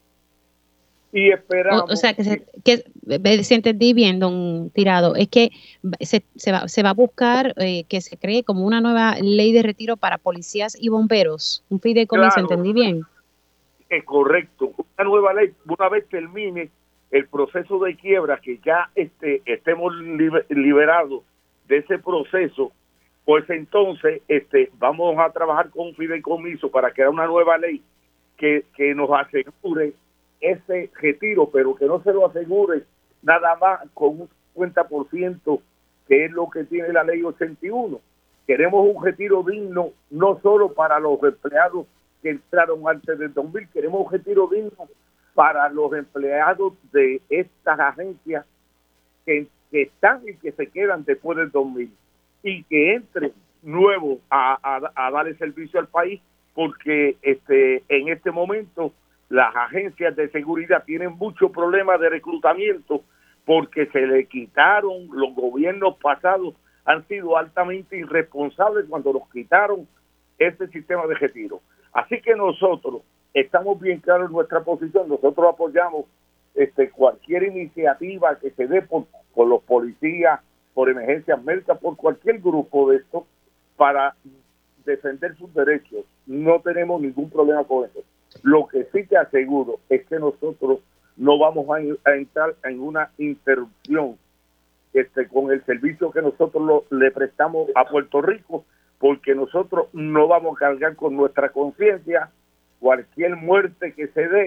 Y esperamos... O, o sea, que, se, que si entendí bien, don Tirado, es que se, se, va, se va a buscar eh, que se cree como una nueva ley de retiro para policías y bomberos, un fideicomiso, claro, ¿entendí bien? Es correcto, una nueva ley, una vez termine el proceso de quiebra, que ya este, estemos liber, liberados de ese proceso, pues entonces este, vamos a trabajar con un fideicomiso para crear una nueva ley que, que nos asegure ese retiro, pero que no se lo asegure nada más con un cincuenta por ciento, que es lo que tiene la ley ochenta y uno. Queremos un retiro digno, no solo para los empleados que entraron antes del dos mil, queremos un retiro digno para los empleados de estas agencias que, que están y que se quedan después del dos mil, y que entren nuevos a, a, a darle servicio al país, porque este en este momento las agencias de seguridad tienen muchos problemas de reclutamiento porque se le quitaron, los gobiernos pasados han sido altamente irresponsables cuando nos quitaron este sistema de retiro. Así que nosotros estamos bien claros en nuestra posición, nosotros apoyamos este cualquier iniciativa que se dé por, por los policías, por emergencias médicas, por cualquier grupo de estos para defender sus derechos. No tenemos ningún problema con eso. Lo que sí te aseguro es que nosotros no vamos a, a entrar en una interrupción este, con el servicio que nosotros lo, le prestamos a Puerto Rico, porque nosotros no vamos a cargar con nuestra conciencia cualquier muerte que se dé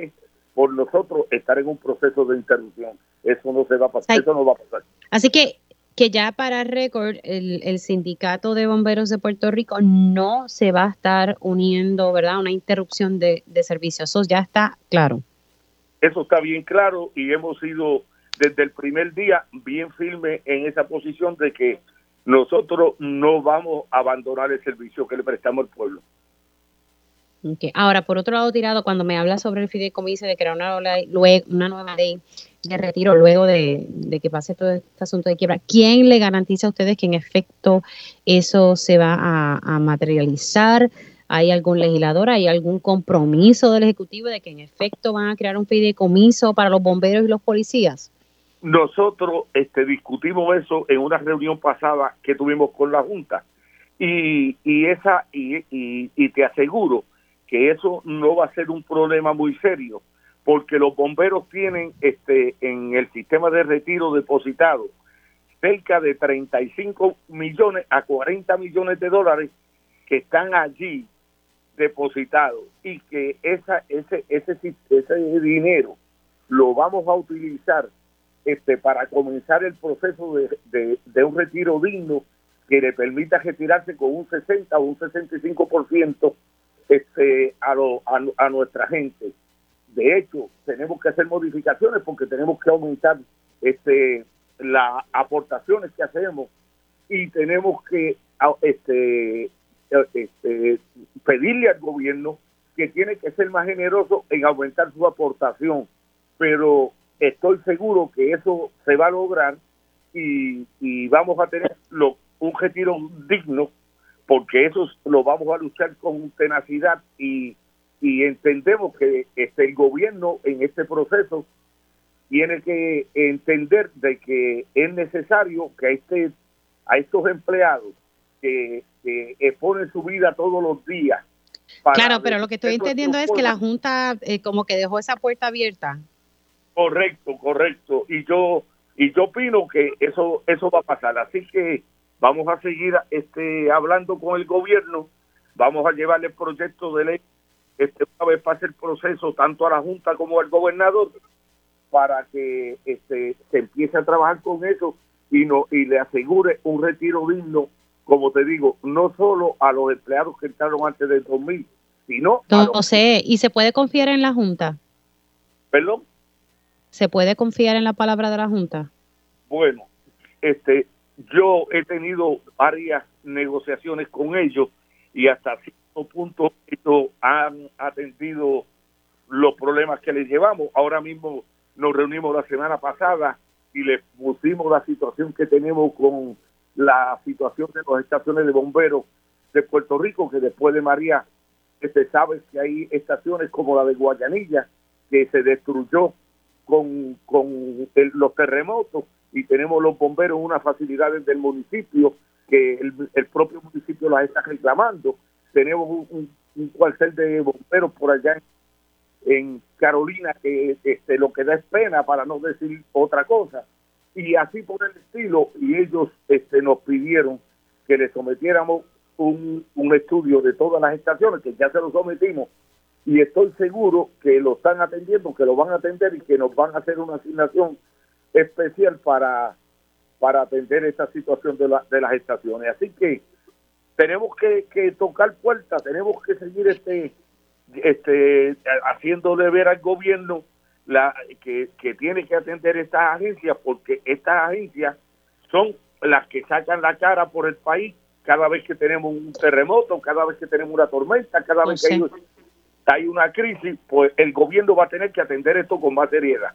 por nosotros estar en un proceso de interrupción. Eso no se va a pasar, eso no va a pasar. Así que que ya para récord, el, el Sindicato de Bomberos de Puerto Rico no se va a estar uniendo, ¿verdad? Una interrupción de, de servicio. Eso ya está claro. Eso está bien claro y hemos sido desde el primer día bien firme en esa posición de que nosotros no vamos a abandonar el servicio que le prestamos al pueblo. Okay. Ahora, por otro lado, Tirado, cuando me habla sobre el fideicomiso de crear una, luego, una nueva ley de retiro luego de, de que pase todo este asunto de quiebra, ¿quién le garantiza a ustedes que en efecto eso se va a, a materializar? ¿Hay algún legislador, hay algún compromiso del Ejecutivo de que en efecto van a crear un fideicomiso para los bomberos y los policías? Nosotros este, discutimos eso en una reunión pasada que tuvimos con la Junta y, y, esa, y, y, y te aseguro que eso no va a ser un problema muy serio, porque los bomberos tienen este en el sistema de retiro depositado cerca de treinta y cinco millones a cuarenta millones de dólares que están allí depositados y que esa ese ese ese dinero lo vamos a utilizar este para comenzar el proceso de, de, de un retiro digno que le permita retirarse con un sesenta o un sesenta y cinco por ciento este a, lo, a, a nuestra gente. De hecho, tenemos que hacer modificaciones porque tenemos que aumentar este las aportaciones que hacemos y tenemos que este, este pedirle al gobierno que tiene que ser más generoso en aumentar su aportación, pero estoy seguro que eso se va a lograr y, y vamos a tener lo, un retiro digno, porque eso lo vamos a luchar con tenacidad y, y entendemos que este, el gobierno en este proceso tiene que entender de que es necesario que a, este, a estos empleados que, que exponen su vida todos los días. Claro, pero lo que estoy entendiendo es que la Junta eh, como que dejó esa puerta abierta. Correcto, correcto. Y yo y yo opino que eso eso va a pasar. Así que vamos a seguir este hablando con el gobierno, vamos a llevarle el proyecto de ley este, una vez pase el proceso tanto a la Junta como al gobernador para que este se empiece a trabajar con eso y no y le asegure un retiro digno, como te digo, no solo a los empleados que entraron antes del dos mil, sino no, a los... No sé, ¿y se puede confiar en la Junta? ¿Perdón? ¿Se puede confiar en la palabra de la Junta? Bueno, este yo he tenido varias negociaciones con ellos y hasta cierto punto ellos han atendido los problemas que les llevamos. Ahora mismo nos reunimos la semana pasada y les pusimos la situación que tenemos con la situación de las estaciones de bomberos de Puerto Rico, que después de María, se sabe que hay estaciones como la de Guayanilla, que se destruyó con, con el, los terremotos, y tenemos los bomberos en unas facilidades del municipio que el, el propio municipio las está reclamando. Tenemos un, un, un cuartel de bomberos por allá en, en Carolina que este, lo que da es pena, para no decir otra cosa, y así por el estilo, y ellos este, nos pidieron que le sometiéramos un, un estudio de todas las estaciones, que ya se lo sometimos, y estoy seguro que lo están atendiendo, que lo van a atender y que nos van a hacer una asignación especial para para atender esta situación de, la, de las estaciones. Así que tenemos que, que tocar puertas, tenemos que seguir este este haciéndole ver al gobierno la que, que tiene que atender estas agencias, porque estas agencias son las que sacan la cara por el país cada vez que tenemos un terremoto, cada vez que tenemos una tormenta, cada vez que hay, hay una crisis, pues el gobierno va a tener que atender esto con más seriedad.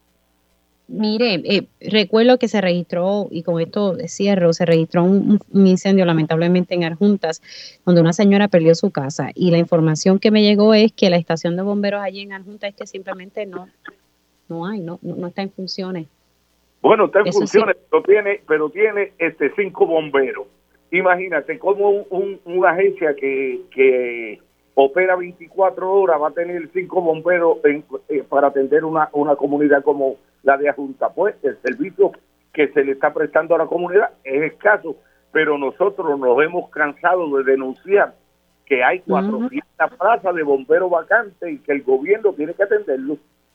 Mire, eh, recuerdo que se registró, y con esto cierro, se registró un, un incendio lamentablemente en Adjuntas, donde una señora perdió su casa, y la información que me llegó es que la estación de bomberos allí en Adjuntas es que simplemente no no hay, no no, no está en funciones. Bueno, está en Eso funciones, sí. pero tiene pero tiene este cinco bomberos. Imagínate cómo un, un, una agencia que, que opera veinticuatro horas va a tener cinco bomberos en, eh, para atender una, una comunidad como la de Adjunta. Pues el servicio que se le está prestando a la comunidad es escaso, pero nosotros nos hemos cansado de denunciar que hay cuatrocientas uh-huh. plazas de bomberos vacantes y que el gobierno tiene que atenderlo.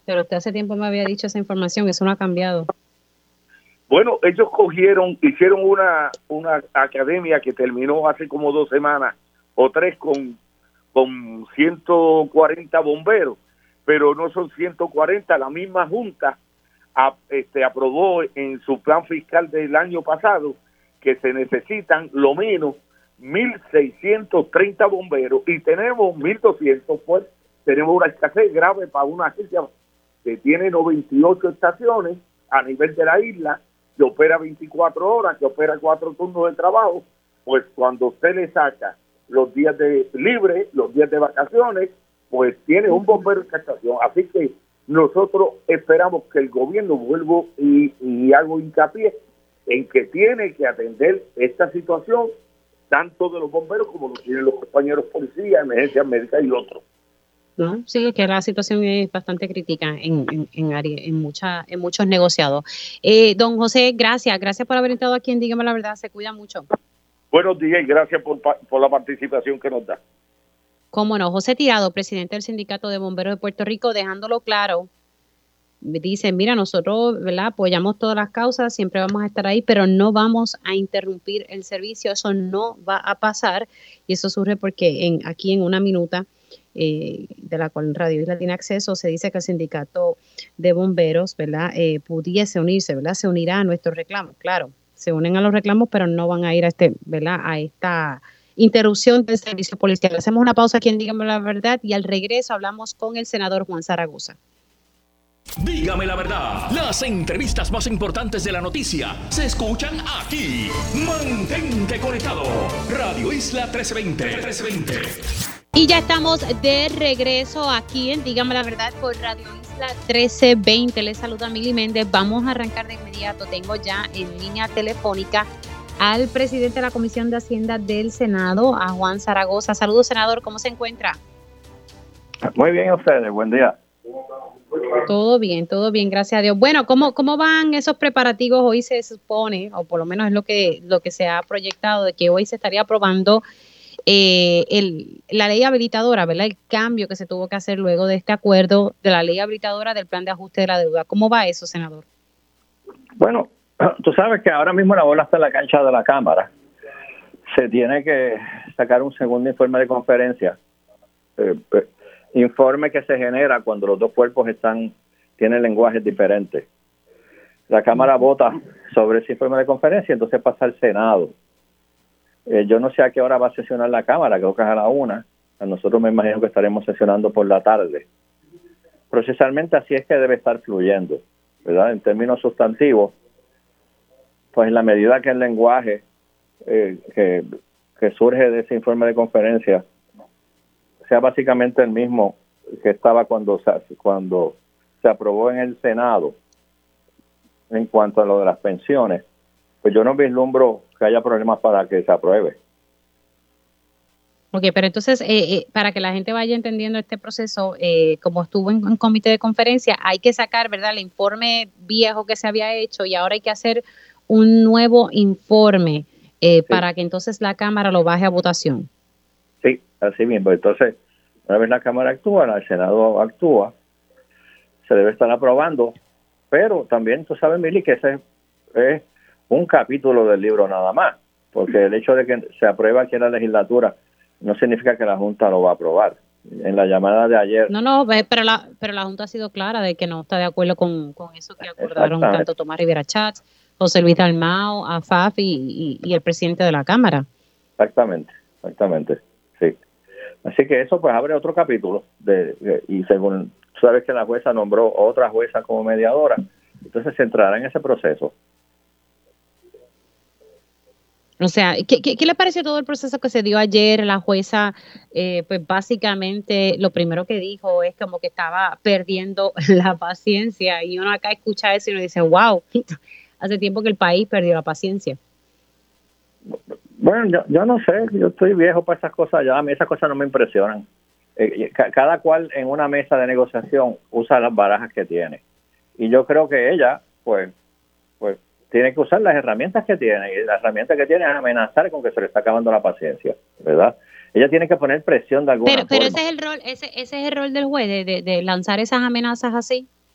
Pero usted hace tiempo me había dicho esa información, eso no ha cambiado. Bueno, ellos cogieron, hicieron una una academia que terminó hace como dos semanas o tres con, con ciento cuarenta bomberos, pero no son ciento cuarenta, la misma Junta a, este, aprobó en su plan fiscal del año pasado que se necesitan lo menos mil seiscientos treinta bomberos y tenemos mil doscientos, pues tenemos una escasez grave para una agencia que tiene noventa y ocho estaciones a nivel de la isla, que opera veinticuatro horas, que opera cuatro turnos de trabajo. Pues cuando usted le saca los días de libre, los días de vacaciones, pues tiene un bombero en cada estación. Así que nosotros esperamos que el gobierno vuelva y, y haga hincapié en que tiene que atender esta situación, tanto de los bomberos como lo tienen los compañeros policías, emergencias médicas y otros. ¿No? Sí, que la situación es bastante crítica en en en, en, mucha, en muchos negociados. Eh, don José, gracias, gracias por haber estado aquí en Dígame la Verdad, se cuida mucho. Buenos días y gracias por, por la participación que nos da. Cómo no, José Tirado, presidente del Sindicato de Bomberos de Puerto Rico, dejándolo claro, dice, mira, nosotros, ¿verdad?, apoyamos todas las causas, siempre vamos a estar ahí, pero no vamos a interrumpir el servicio, eso no va a pasar, y eso surge porque en aquí en una minuta, Eh, de la cual Radio Isla tiene acceso, se dice que el sindicato de bomberos, ¿verdad?, eh, pudiese unirse, ¿verdad?, se unirá a nuestros reclamos, claro, se unen a los reclamos, pero no van a ir a este, ¿verdad?, a esta interrupción del servicio policial. Hacemos una pausa aquí en Dígame la Verdad y al regreso hablamos con el senador Juan Zaragoza. Dígame la verdad, las entrevistas más importantes de la noticia se escuchan aquí. Mantente conectado, Radio Isla trescientos veinte. Y ya estamos de regreso aquí en Dígame la Verdad por Radio Isla trece veinte. Les saluda Mili Méndez. Vamos a arrancar de inmediato. Tengo ya en línea telefónica al presidente de la Comisión de Hacienda del Senado, a Juan Zaragoza. Saludos, senador. ¿Cómo se encuentra? Muy bien, ustedes. Buen día. Todo bien, todo bien, gracias a Dios. Bueno, ¿cómo, cómo van esos preparativos? Hoy se supone, o por lo menos es lo que, lo que se ha proyectado, de que hoy se estaría aprobando Eh, el, la ley habilitadora, ¿verdad? El cambio que se tuvo que hacer luego de este acuerdo de la ley habilitadora del plan de ajuste de la deuda. ¿Cómo va eso, senador? Bueno, tú sabes que ahora mismo la bola está en la cancha de la Cámara. Se tiene que sacar un segundo informe de conferencia. Eh, eh, informe que se genera cuando los dos cuerpos están tienen lenguajes diferentes. La Cámara vota sobre ese informe de conferencia, entonces pasa al Senado. Eh, yo no sé a qué hora va a sesionar la Cámara, creo que es a la una. A nosotros me imagino que estaremos sesionando por la tarde. Procesalmente así es que debe estar fluyendo, ¿verdad? En términos sustantivos, pues en la medida que el lenguaje eh, que, que surge de ese informe de conferencia sea básicamente el mismo que estaba cuando se, cuando se aprobó en el Senado en cuanto a lo de las pensiones, pues yo no vislumbro que haya problemas para que se apruebe. Ok, pero entonces, eh, eh, para que la gente vaya entendiendo este proceso, eh, como estuvo en un comité de conferencia, hay que sacar, ¿verdad?, el informe viejo que se había hecho y ahora hay que hacer un nuevo informe eh, sí. para que entonces la Cámara lo baje a votación. Sí, así mismo. Entonces, una vez la Cámara actúa, el Senado actúa, se debe estar aprobando, pero también tú sabes, Mili, que ese es un capítulo del libro nada más, porque el hecho de que se apruebe aquí en la legislatura no significa que la Junta lo va a aprobar. En la llamada de ayer... No, no, pero la pero la Junta ha sido clara de que no está de acuerdo con, con eso que acordaron tanto Tomás Rivera Chats, José Luis Dalmau, AFAF y, y, y el presidente de la Cámara. Exactamente, exactamente, sí. Así que eso pues abre otro capítulo, de, de y según sabes que la jueza nombró otra jueza como mediadora, entonces se entrará en ese proceso. O sea, ¿qué, qué, qué le pareció todo el proceso que se dio ayer? La jueza, eh, pues básicamente lo primero que dijo es como que estaba perdiendo la paciencia y uno acá escucha eso y uno dice, wow, hace tiempo que el país perdió la paciencia. Bueno, yo, yo no sé, yo estoy viejo para esas cosas ya, a mí esas cosas no me impresionan. Eh, cada cual en una mesa de negociación usa las barajas que tiene. Y yo creo que ella, pues, pues tiene que usar las herramientas que tiene, y la herramienta que tiene es amenazar con que se le está acabando la paciencia, ¿verdad? Ella tiene que poner presión de alguna pero, forma. Pero ese es el rol, ese, ese es el rol del juez, de, de, de lanzar esas amenazas así.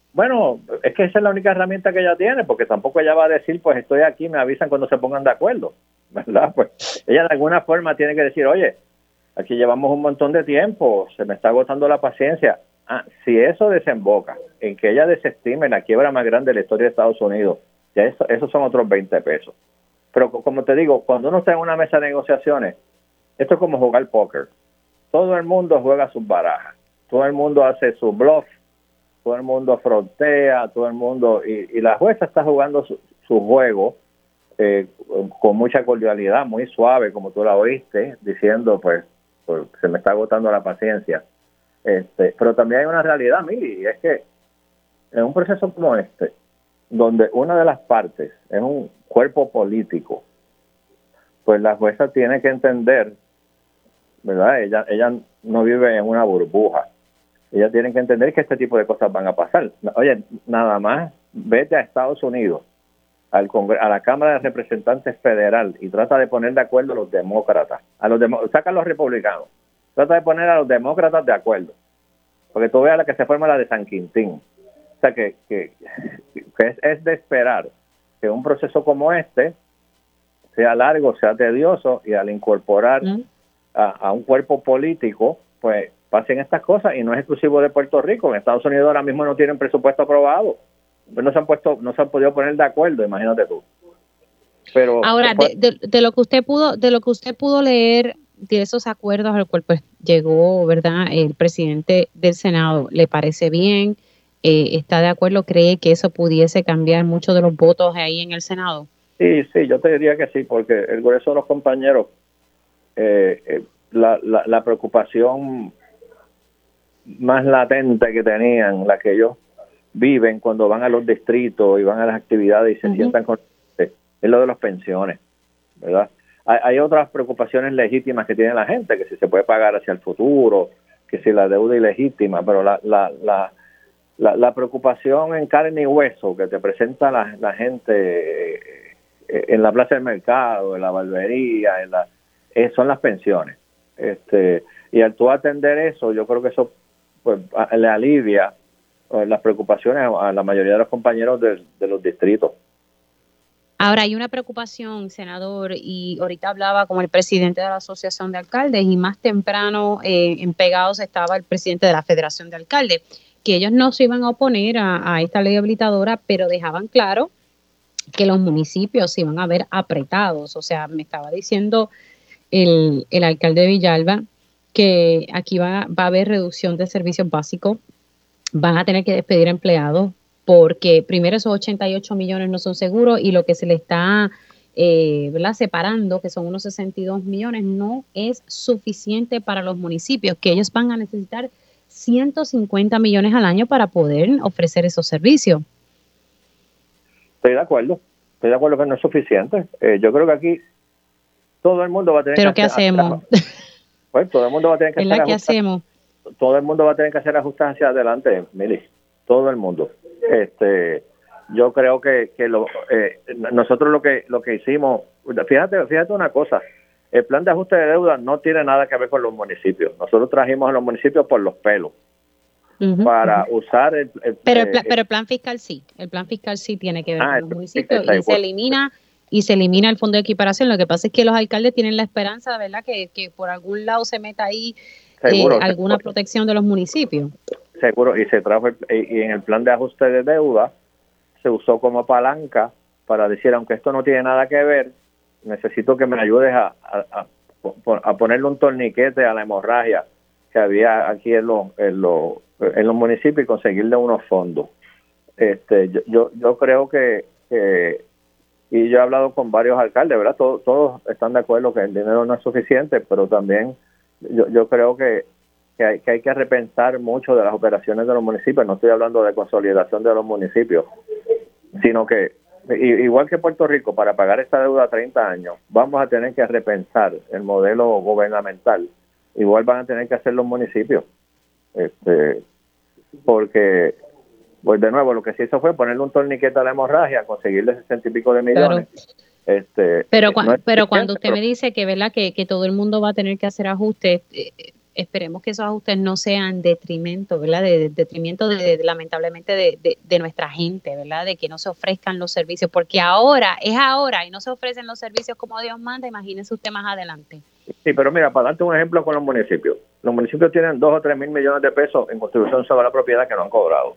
Bueno, es que esa es la única herramienta que ella tiene, porque tampoco ella va a decir, pues estoy aquí, me avisan cuando se pongan de acuerdo, ¿verdad? Pues ella de alguna forma tiene que decir, oye, aquí llevamos un montón de tiempo, se me está agotando la paciencia. Ah, si eso desemboca en que ella desestime la quiebra más grande de la historia de Estados Unidos, ya eso, esos son otros veinte pesos. Pero como te digo, cuando uno está en una mesa de negociaciones, esto es como jugar póker. Todo el mundo juega sus barajas, todo el mundo hace su bluff, todo el mundo frontea, todo el mundo, y, y la jueza está jugando su, su juego eh, con mucha cordialidad, muy suave, como tú la oíste, diciendo, pues, pues se me está agotando la paciencia. Este, pero también hay una realidad, Mili, y es que en un proceso como este, donde una de las partes es un cuerpo político, pues la jueza tiene que entender, ¿verdad? Ella, ella no vive en una burbuja. Ella tiene que entender que este tipo de cosas van a pasar. Oye, nada más vete a Estados Unidos, al Congreso, a la Cámara de Representantes Federal, y trata de poner de acuerdo a los demócratas, a los demo, saca a los republicanos, trata de poner a los demócratas de acuerdo, porque tú veas la que se forma la de San Quintín. O sea que, que, que es, es de esperar que un proceso como este sea largo, sea tedioso, y al incorporar mm. a, a un cuerpo político, pues pasen estas cosas, y no es exclusivo de Puerto Rico. En Estados Unidos ahora mismo no tienen presupuesto aprobado, no se han puesto, no se han podido poner de acuerdo, imagínate tú. Pero ahora después, de, de, de lo que usted pudo, de lo que usted pudo leer de esos acuerdos al cual pues llegó, ¿verdad? El presidente del Senado, ¿le parece bien? Eh, ¿Está de acuerdo? ¿Cree que eso pudiese cambiar muchos de los votos ahí en el Senado? Sí, sí, yo te diría que sí, porque el grueso de los compañeros, eh, eh, la, la, la preocupación más latente que tenían, la que ellos viven cuando van a los distritos y van a las actividades y se uh-huh. sientan con es lo de las pensiones, ¿verdad? Hay, hay otras preocupaciones legítimas que tiene la gente, que si se puede pagar hacia el futuro, que si la deuda ilegítima, pero la la la la, la preocupación en carne y hueso que te presenta la, la gente eh, en la plaza del mercado, en la barbería, en la eh, son las pensiones. Este, y al tú atender eso, yo creo que eso pues a, le alivia eh, las preocupaciones a, a la mayoría de los compañeros de, de los distritos. Ahora hay una preocupación, senador, y ahorita hablaba con el presidente de la Asociación de Alcaldes, y más temprano eh, en Pegados estaba el presidente de la Federación de Alcaldes, que ellos no se iban a oponer a, a esta ley habilitadora, pero dejaban claro que los municipios se iban a ver apretados. O sea, me estaba diciendo el, el alcalde de Villalba que aquí va, va a haber reducción de servicios básicos, van a tener que despedir empleados, porque primero esos ochenta y ocho millones no son seguros, y lo que se le está eh, ¿verdad? separando, que son unos sesenta y dos millones, no es suficiente para los municipios, que ellos van a necesitar ciento cincuenta millones al año para poder ofrecer esos servicios. Estoy de acuerdo, estoy de acuerdo que no es suficiente. Eh, yo creo que aquí todo el mundo va a tener ¿Pero que qué hacer, hacemos? Pues todo el mundo va a tener que hacer ¿Qué hacemos? Todo el mundo va a tener que hacer ajustes hacia adelante, Mili. Todo el mundo. Este, yo creo que, que lo, eh, nosotros lo que lo que hicimos, fíjate, fíjate una cosa, el plan de ajuste de deuda no tiene nada que ver con los municipios. Nosotros trajimos a los municipios por los pelos. Uh-huh, para uh-huh. usar el, el pero el plan, eh, pero el plan fiscal sí, el plan fiscal sí tiene que ver ah, con los municipios y se elimina y se elimina el fondo de equiparación. Lo que pasa es que los alcaldes tienen la esperanza, ¿verdad?, que, que por algún lado se meta ahí seguro, eh, alguna seguro. protección de los municipios. Seguro, y se trajo el, y en el plan de ajuste de deuda se usó como palanca para decir, aunque esto no tiene nada que ver, necesito que me ayudes a, a, a, a ponerle un torniquete a la hemorragia que había aquí en los, en los, en los municipios y conseguirle unos fondos. Este, yo, yo, yo creo que, que, y yo he hablado con varios alcaldes, ¿verdad? Todos, todos están de acuerdo que el dinero no es suficiente, pero también yo, yo creo que, que, hay, que hay que repensar mucho de las operaciones de los municipios. No estoy hablando de consolidación de los municipios, sino que, igual que Puerto Rico, para pagar esta deuda a treinta años, vamos a tener que repensar el modelo gubernamental. Igual van a tener que hacer los municipios. Este, porque, pues de nuevo, lo que se hizo fue ponerle un torniquete a la hemorragia, conseguirle sesenta y pico de millones. Claro. Este, pero cu- no pero cuando usted pero... me dice que, ¿verdad?, que, que todo el mundo va a tener que hacer ajustes, eh, esperemos que esos ajustes no sean detrimento, ¿verdad? De, de detrimento de, de, lamentablemente de, de, de nuestra gente, ¿verdad? De que no se ofrezcan los servicios, porque ahora, es ahora, y no se ofrecen los servicios como Dios manda, imagínense usted más adelante. Sí, pero mira, para darte un ejemplo con los municipios. Los municipios tienen dos o tres mil millones de pesos en contribución sobre la propiedad que no han cobrado.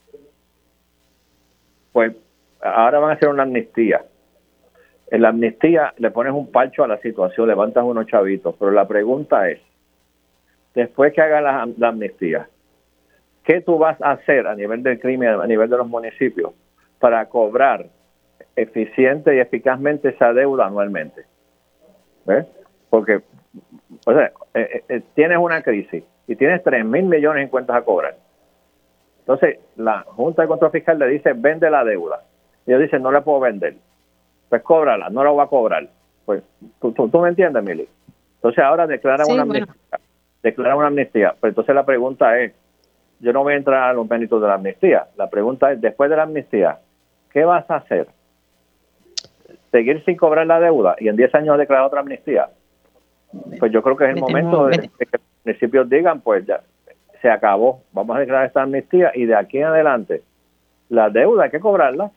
Pues ahora van a hacer una amnistía. En la amnistía le pones un parcho a la situación, levantas unos chavitos, pero la pregunta es, después que haga la, la amnistía, ¿qué tú vas a hacer a nivel del crimen, a nivel de los municipios, para cobrar eficiente y eficazmente esa deuda anualmente? ¿Ves? Porque, o sea, eh, eh, tienes una crisis y tienes tres mil millones en cuentas a cobrar. Entonces, la Junta de Control Fiscal le dice, vende la deuda. Y ellos dicen, no la puedo vender. Pues cóbrala, no la voy a cobrar. Pues, ¿tú, tú, tú me entiendes, Mili? Entonces, ahora declaran sí, una amnistía. Bueno. Declaran una amnistía. Pero entonces la pregunta es, yo no voy a entrar a los méritos de la amnistía. La pregunta es, después de la amnistía, ¿qué vas a hacer? ¿Seguir sin cobrar la deuda y en diez años declarar otra amnistía? Pues yo creo que es el me momento tengo, de, de que los municipios digan, pues ya se acabó, vamos a declarar esta amnistía y de aquí en adelante la deuda hay que cobrarla.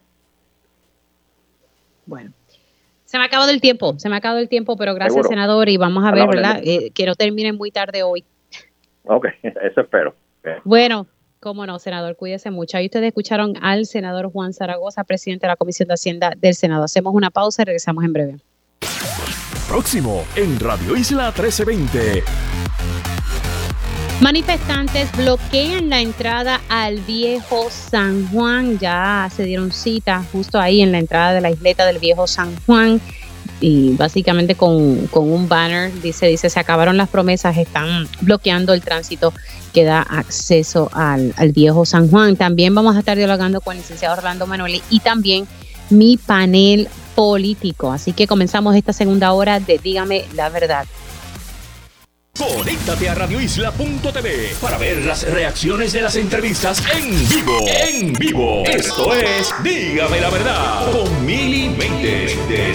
Bueno, se me ha acabado el tiempo, se me ha acabado el tiempo, pero gracias, ¿seguro? Senador, y vamos a ver, ¿verdad? Eh, que no termine muy tarde hoy. Ok, eso espero. Okay. Bueno, cómo no, senador, cuídese mucho. Ahí ustedes escucharon al senador Juan Zaragoza, presidente de la Comisión de Hacienda del Senado. Hacemos una pausa y regresamos en breve. Próximo en Radio Isla trece veinte. Manifestantes bloquean la entrada al Viejo San Juan. Ya se dieron cita justo ahí en la entrada de la isleta del Viejo San Juan. Y básicamente con, con un banner, dice, dice, se acabaron las promesas, están bloqueando el tránsito que da acceso al, al Viejo San Juan. También vamos a estar dialogando con el licenciado Orlando Manoli y también mi panel político. Así que comenzamos esta segunda hora de Dígame la Verdad. Conéctate a radio isla punto t v para ver las reacciones de las entrevistas en vivo. En vivo. Esto es Dígame la Verdad con Mili Méndez.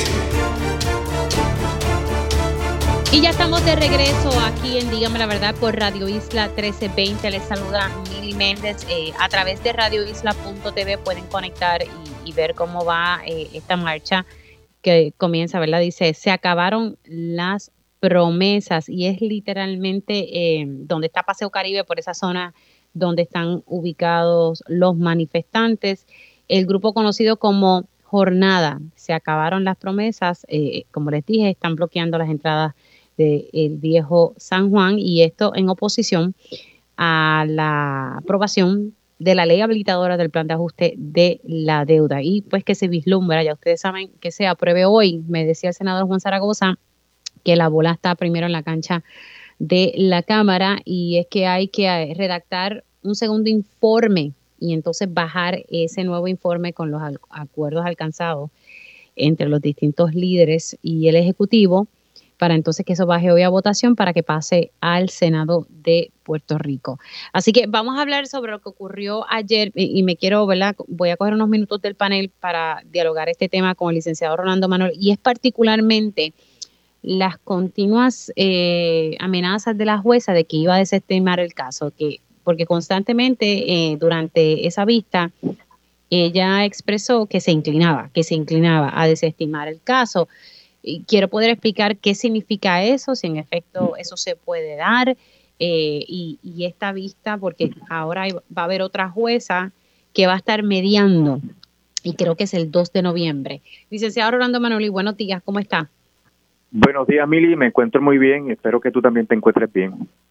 Y ya estamos de regreso aquí en Dígame la Verdad por Radio Isla trece veinte. Les saluda Mili Méndez. Eh, a través de radio isla punto t v pueden conectar y, y ver cómo va eh, esta marcha que comienza, ¿verdad? Dice, se acabaron las promesas, y es literalmente eh, donde está Paseo Caribe, por esa zona donde están ubicados los manifestantes. El grupo conocido como Jornada, se acabaron las promesas, eh, como les dije, están bloqueando las entradas del Viejo San Juan, y esto en oposición a la aprobación de la ley habilitadora del plan de ajuste de la deuda, y pues que se vislumbra, ya ustedes saben, que se apruebe hoy. Me decía el senador Juan Zaragoza que la bola está primero en la cancha de la Cámara, y es que hay que redactar un segundo informe y entonces bajar ese nuevo informe con los al- acuerdos alcanzados entre los distintos líderes y el Ejecutivo, para entonces que eso baje hoy a votación para que pase al Senado de Puerto Rico. Así que vamos a hablar sobre lo que ocurrió ayer, y, y me quiero, ¿verdad? Voy a coger unos minutos del panel para dialogar este tema con el licenciado Rolando Manuel, y es particularmente las continuas eh, amenazas de la jueza de que iba a desestimar el caso, que porque constantemente eh, durante esa vista ella expresó que se inclinaba, que se inclinaba a desestimar el caso. Y quiero poder explicar qué significa eso, si en efecto eso se puede dar, eh, y, y esta vista, porque ahora hay, va a haber otra jueza que va a estar mediando, y creo que es el dos de noviembre. Licenciado Rolando Manoli, buenos días, ¿cómo está? Buenos días, Mili, me encuentro muy bien, espero que tú también te encuentres bien.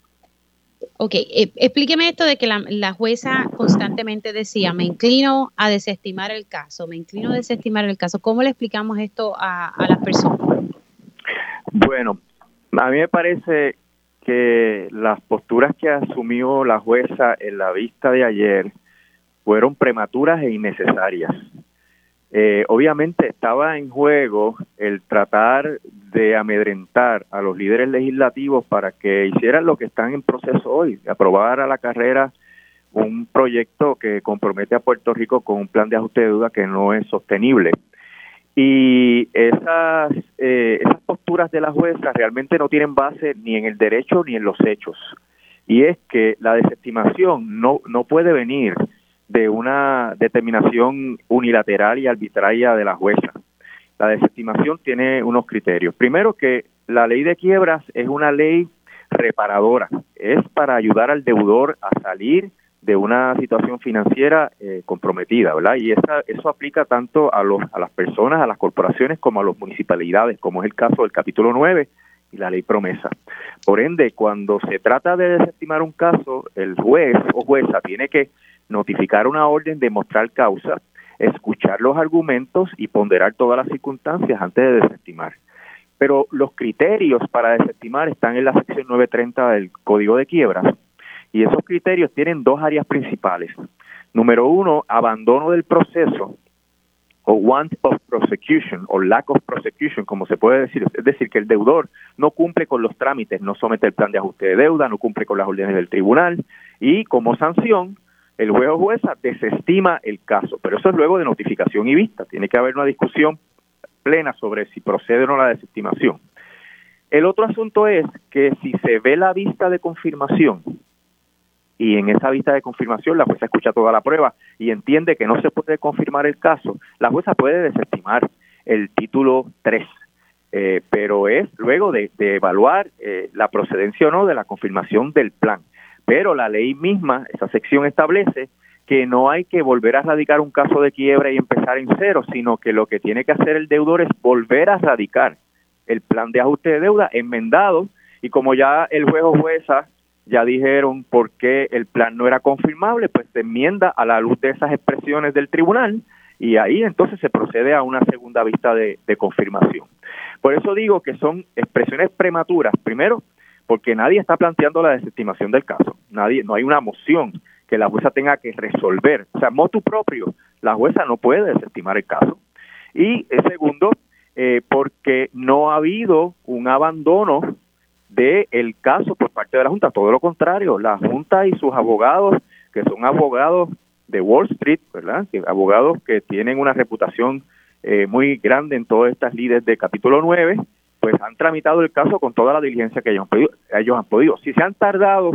Ok, eh, explíqueme esto de que la, la jueza constantemente decía, me inclino a desestimar el caso, me inclino a desestimar el caso. ¿Cómo le explicamos esto a, a las personas? Bueno, a mí me parece que las posturas que asumió la jueza en la vista de ayer fueron prematuras e innecesarias. Eh, obviamente estaba en juego el tratar de amedrentar a los líderes legislativos para que hicieran lo que están en proceso hoy, aprobar a la carrera un proyecto que compromete a Puerto Rico con un plan de ajuste de deuda que no es sostenible. Y esas, eh, esas posturas de la jueza realmente no tienen base ni en el derecho ni en los hechos. Y es que la desestimación no, no puede venir de una determinación unilateral y arbitraria de la jueza. La desestimación tiene unos criterios. Primero, que la ley de quiebras es una ley reparadora. Es para ayudar al deudor a salir de una situación financiera eh, comprometida, ¿verdad? Y esa, eso aplica tanto a, los, a las personas, a las corporaciones, como a las municipalidades, como es el caso del capítulo nueve y la ley promesa. Por ende, cuando se trata de desestimar un caso, el juez o jueza tiene que notificar una orden de mostrar causa, escuchar los argumentos y ponderar todas las circunstancias antes de desestimar. Pero los criterios para desestimar están en la sección nueve treinta del Código de Quiebras, y esos criterios tienen dos áreas principales. Número uno, abandono del proceso, o want of prosecution, o lack of prosecution, como se puede decir. Es decir, que el deudor no cumple con los trámites, no somete el plan de ajuste de deuda, no cumple con las órdenes del tribunal, y como sanción, el juez o jueza desestima el caso. Pero eso es luego de notificación y vista. Tiene que haber una discusión plena sobre si procede o no la desestimación. El otro asunto es que si se ve la vista de confirmación, y en esa vista de confirmación la jueza escucha toda la prueba y entiende que no se puede confirmar el caso, la jueza puede desestimar el título tres, eh, pero es luego de, de evaluar eh, la procedencia o no de la confirmación del plan. Pero la ley misma, esa sección establece que no hay que volver a radicar un caso de quiebra y empezar en cero, sino que lo que tiene que hacer el deudor es volver a radicar el plan de ajuste de deuda enmendado, y como ya el juez o jueza ya dijeron por qué el plan no era confirmable, pues se enmienda a la luz de esas expresiones del tribunal, y ahí entonces se procede a una segunda vista de, de confirmación. Por eso digo que son expresiones prematuras, primero, porque nadie está planteando la desestimación del caso, nadie, no hay una moción que la jueza tenga que resolver, o sea, motu propio, la jueza no puede desestimar el caso. Y eh, segundo, eh, porque no ha habido un abandono de el caso por parte de la Junta, todo lo contrario, la Junta y sus abogados, que son abogados de Wall Street, ¿verdad? Que abogados que tienen una reputación eh, muy grande en todas estas lides de capítulo nueve, pues han tramitado el caso con toda la diligencia que ellos han podido. Ellos han podido. Si se han tardado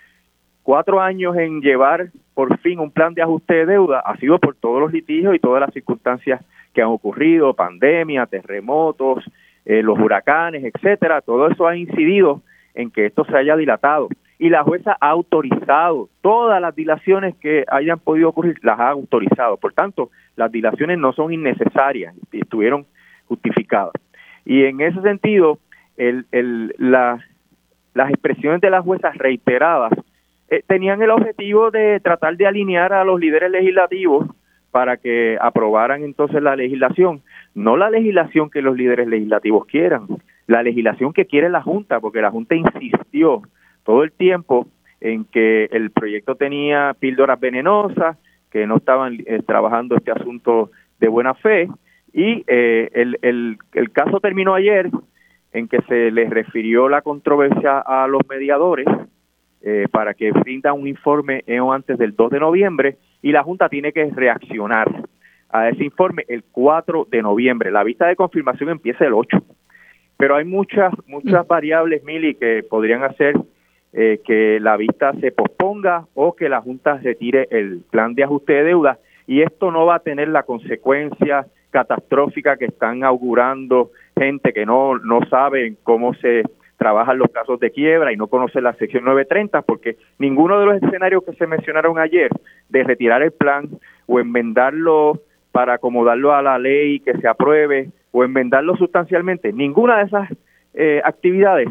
cuatro años en llevar por fin un plan de ajuste de deuda, ha sido por todos los litigios y todas las circunstancias que han ocurrido, pandemia, terremotos, Eh, los huracanes, etcétera. Todo eso ha incidido en que esto se haya dilatado, y la jueza ha autorizado todas las dilaciones que hayan podido ocurrir, las ha autorizado. Por tanto, las dilaciones no son innecesarias y estuvieron justificadas. Y en ese sentido, el, el, la, las expresiones de las juezas reiteradas eh, tenían el objetivo de tratar de alinear a los líderes legislativos para que aprobaran entonces la legislación, no la legislación que los líderes legislativos quieran, la legislación que quiere la Junta, porque la Junta insistió todo el tiempo en que el proyecto tenía píldoras venenosas, que no estaban eh, trabajando este asunto de buena fe, y eh, el, el, el caso terminó ayer en que se les refirió la controversia a los mediadores eh, para que brindan un informe eh, antes del dos de noviembre, y la Junta tiene que reaccionar a ese informe el cuatro de noviembre. La vista de confirmación empieza el ocho. Pero hay muchas muchas variables, Mili, que podrían hacer eh, que la vista se posponga o que la Junta retire el plan de ajuste de deuda, y esto no va a tener la consecuencia catastrófica que están augurando gente que no, no sabe cómo se trabajan los casos de quiebra y no conoce la sección nueve treinta, porque ninguno de los escenarios que se mencionaron ayer, de retirar el plan o enmendarlo para acomodarlo a la ley que se apruebe o enmendarlo sustancialmente, ninguna de esas eh, actividades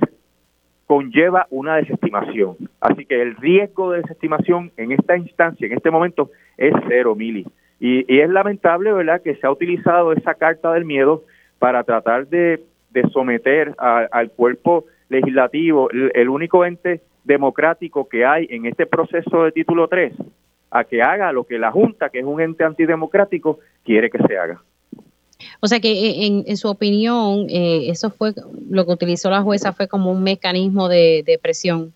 conlleva una desestimación. Así que el riesgo de desestimación en esta instancia, en este momento, es cero, Mili. Y, y es lamentable, ¿verdad?, que se ha utilizado esa carta del miedo para tratar de, de someter a, al cuerpo legislativo, el, el único ente democrático que hay en este proceso de título tres, a que haga lo que la Junta, que es un ente antidemocrático, quiere que se haga. O sea que en, en su opinión, eh, eso fue lo que utilizó la jueza, fue como un mecanismo de, de presión.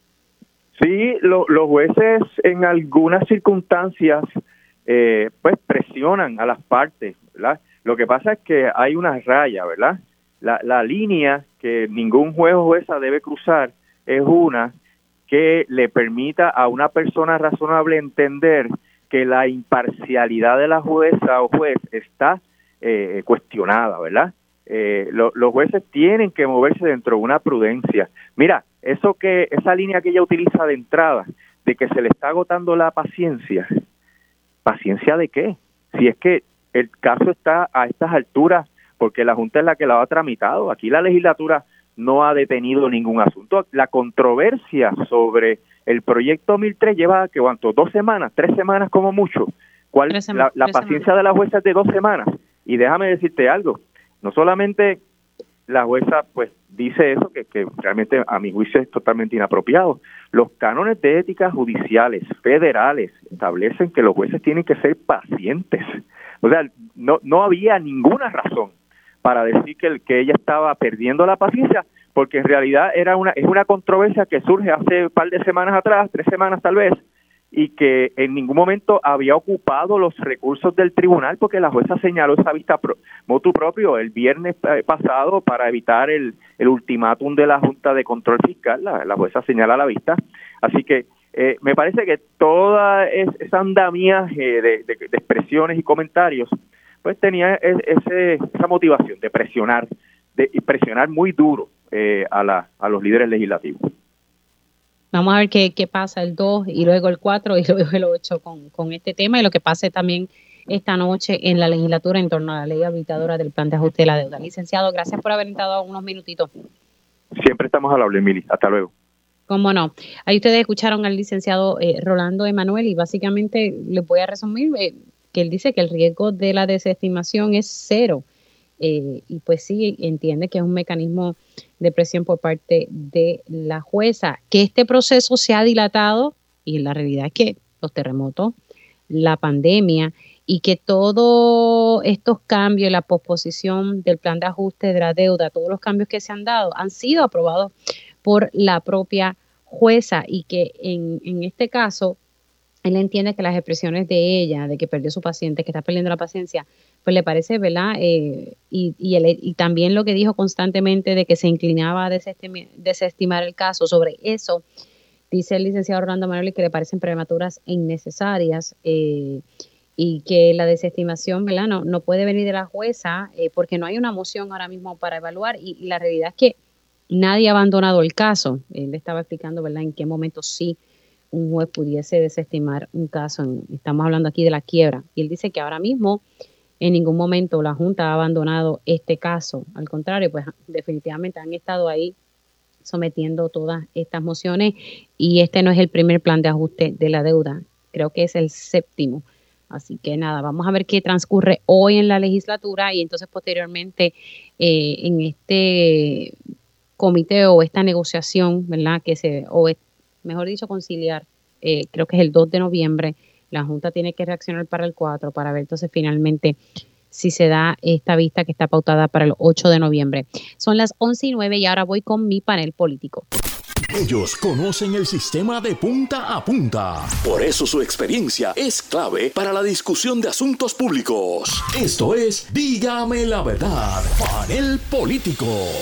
Sí, lo, los jueces en algunas circunstancias eh, pues presionan a las partes, ¿verdad? Lo que pasa es que hay una raya, ¿verdad? La, la línea que ningún juez o jueza debe cruzar es una que le permita a una persona razonable entender que la imparcialidad de la jueza o juez está eh, cuestionada, ¿verdad? Eh, lo, los jueces tienen que moverse dentro de una prudencia. Mira, eso que esa línea que ella utiliza de entrada, de que se le está agotando la paciencia, ¿paciencia de qué? Si es que el caso está a estas alturas, porque la Junta es la que lo ha tramitado. Aquí la legislatura no ha detenido ningún asunto. La controversia sobre el proyecto mil tres lleva, ¿qué cuánto? ¿Dos semanas? ¿Tres semanas como mucho? ¿Cuál? Tres La, la tres paciencia semanas. de la jueza es de dos semanas. Y déjame decirte algo, no solamente la jueza pues dice eso, que, que realmente a mi juicio es totalmente inapropiado. Los cánones de ética judiciales federales establecen que los jueces tienen que ser pacientes. O sea, no, no había ninguna razón para decir que, que ella estaba perdiendo la paciencia, porque en realidad era una es una controversia que surge hace un par de semanas atrás, tres semanas tal vez, y que en ningún momento había ocupado los recursos del tribunal, porque la jueza señaló esa vista pro, motu propio el viernes pasado para evitar el, el ultimátum de la Junta de Control Fiscal. La, la jueza señala la vista. Así que eh, me parece que toda es, esa andamiaje de, de, de expresiones y comentarios pues tenía ese, esa motivación de presionar, de presionar muy duro eh, a, la, a los líderes legislativos. Vamos a ver qué, qué pasa el dos y luego el cuatro y luego el ocho con, con este tema y lo que pase también esta noche en la legislatura en torno a la ley habilitadora del plan de ajuste de la deuda. Licenciado, gracias por haber entrado unos minutitos. Siempre estamos al habla, Emily. Hasta luego. Cómo no. Ahí ustedes escucharon al licenciado eh, Rolando Emanuel y básicamente les voy a resumir eh, que él dice que el riesgo de la desestimación es cero. Eh, y pues sí, entiende que es un mecanismo de presión por parte de la jueza. Que este proceso se ha dilatado y la realidad es que los terremotos, la pandemia y que todos estos cambios, la posposición del plan de ajuste de la deuda, todos los cambios que se han dado han sido aprobados por la propia jueza y que en, en este caso él entiende que las expresiones de ella, de que perdió su paciente, que está perdiendo la paciencia, pues le parece, ¿verdad? Eh, y, y, el, y también lo que dijo constantemente de que se inclinaba a desestimar, desestimar el caso, sobre eso dice el licenciado Rolando Emanuel que le parecen prematuras e innecesarias eh, y que la desestimación, ¿verdad? No, no puede venir de la jueza eh, porque no hay una moción ahora mismo para evaluar y, y la realidad es que nadie ha abandonado el caso. Él estaba explicando, ¿verdad?, en qué momento sí un juez pudiese desestimar un caso. En, estamos hablando aquí de la quiebra. Y él dice que ahora mismo en ningún momento la Junta ha abandonado este caso. Al contrario, pues definitivamente han estado ahí sometiendo todas estas mociones y este no es el primer plan de ajuste de la deuda. Creo que es el séptimo. Así que nada, vamos a ver qué transcurre hoy en la legislatura y entonces posteriormente eh, en este comité o esta negociación, ¿verdad? Que se, o es, mejor dicho, conciliar, eh, creo que es el dos de noviembre, la Junta tiene que reaccionar para el cuatro para ver entonces finalmente si se da esta vista que está pautada para el ocho de noviembre. Son las once y nueve y ahora voy con mi panel político. Ellos conocen el sistema de punta a punta. Por eso su experiencia es clave para la discusión de asuntos públicos. Esto es Dígame la Verdad, panel político.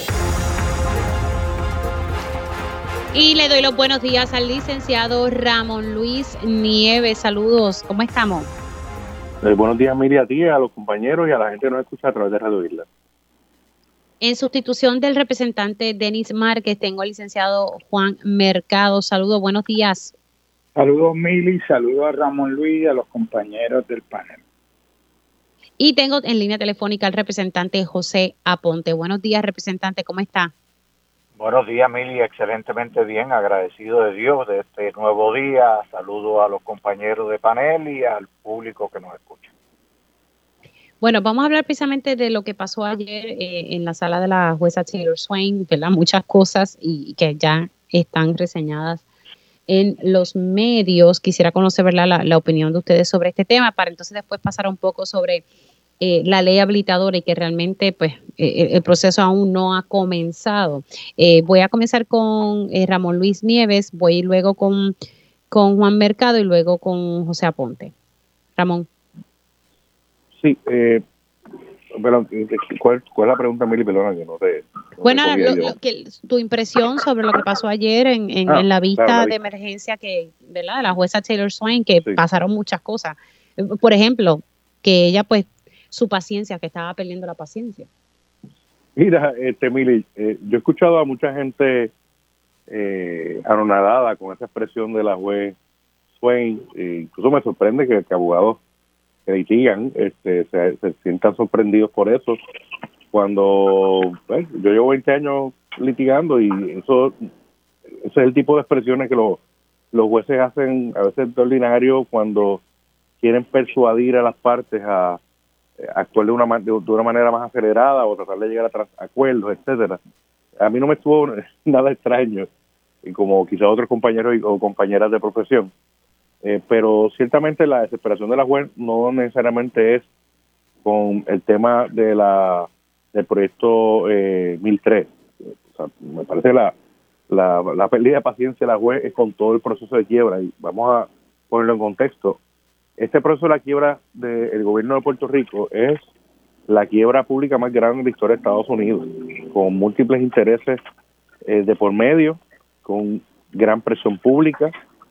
Y le doy los buenos días al licenciado Ramón Luis Nieves. Saludos, ¿cómo estamos? Eh, buenos días, Miri, a ti, a los compañeros y a la gente que nos escucha a través de Radio Isla. En sustitución del representante Denis Márquez, tengo al licenciado Juan Mercado. Saludos, buenos días. Saludos, Mili, saludos a Ramón Luis y a los compañeros del panel. Y tengo en línea telefónica al representante José Aponte. Buenos días, representante, ¿cómo está? Buenos días, Mili, excelentemente bien, agradecido de Dios de este nuevo día. Saludo a los compañeros de panel y al público que nos escucha. Bueno, vamos a hablar precisamente de lo que pasó ayer eh, en la sala de la jueza Taylor Swain, ¿verdad? Muchas cosas y, y que ya están reseñadas en los medios. Quisiera conocer, ¿verdad?, la, la opinión de ustedes sobre este tema para entonces después pasar un poco sobre eh, la ley habilitadora y que realmente pues eh, el proceso aún no ha comenzado. Eh, voy a comenzar con eh, Ramón Luis Nieves, voy luego con, con Juan Mercado y luego con José Aponte. Ramón. Sí, eh, Pero, ¿cuál, ¿cuál es la pregunta, Mili? Perdona, que no te... No bueno, te lo, lo que, tu impresión sobre lo que pasó ayer en, en, ah, en la vista claro, la de emergencia que, ¿verdad? De la jueza Taylor Swain, que sí. pasaron muchas cosas. Por ejemplo, que ella, pues, su paciencia, que estaba perdiendo la paciencia. Mira, este, Mili, eh, yo he escuchado a mucha gente eh, anonadada con esa expresión de la juez Swain. Eh, incluso me sorprende que, que abogados que litigan este, se, se sientan sorprendidos por eso, cuando pues, yo llevo veinte años litigando y eso ese es el tipo de expresiones que lo, los jueces hacen a veces de ordinario cuando quieren persuadir a las partes a, a actuar de una, de, de una manera más acelerada o tratar de llegar a acuerdos, etcétera. A mí no me estuvo nada extraño, como quizás otros compañeros o compañeras de profesión. Eh, pero ciertamente la desesperación de la juez no necesariamente es con el tema de la del proyecto eh, mil tres. O sea, me parece que la, la, la pérdida de paciencia de la juez es con todo el proceso de quiebra. Y vamos a ponerlo en contexto. Este proceso de la quiebra del gobierno de Puerto Rico es la quiebra pública más grande en la historia de Estados Unidos, con múltiples intereses eh, de por medio, con gran presión pública,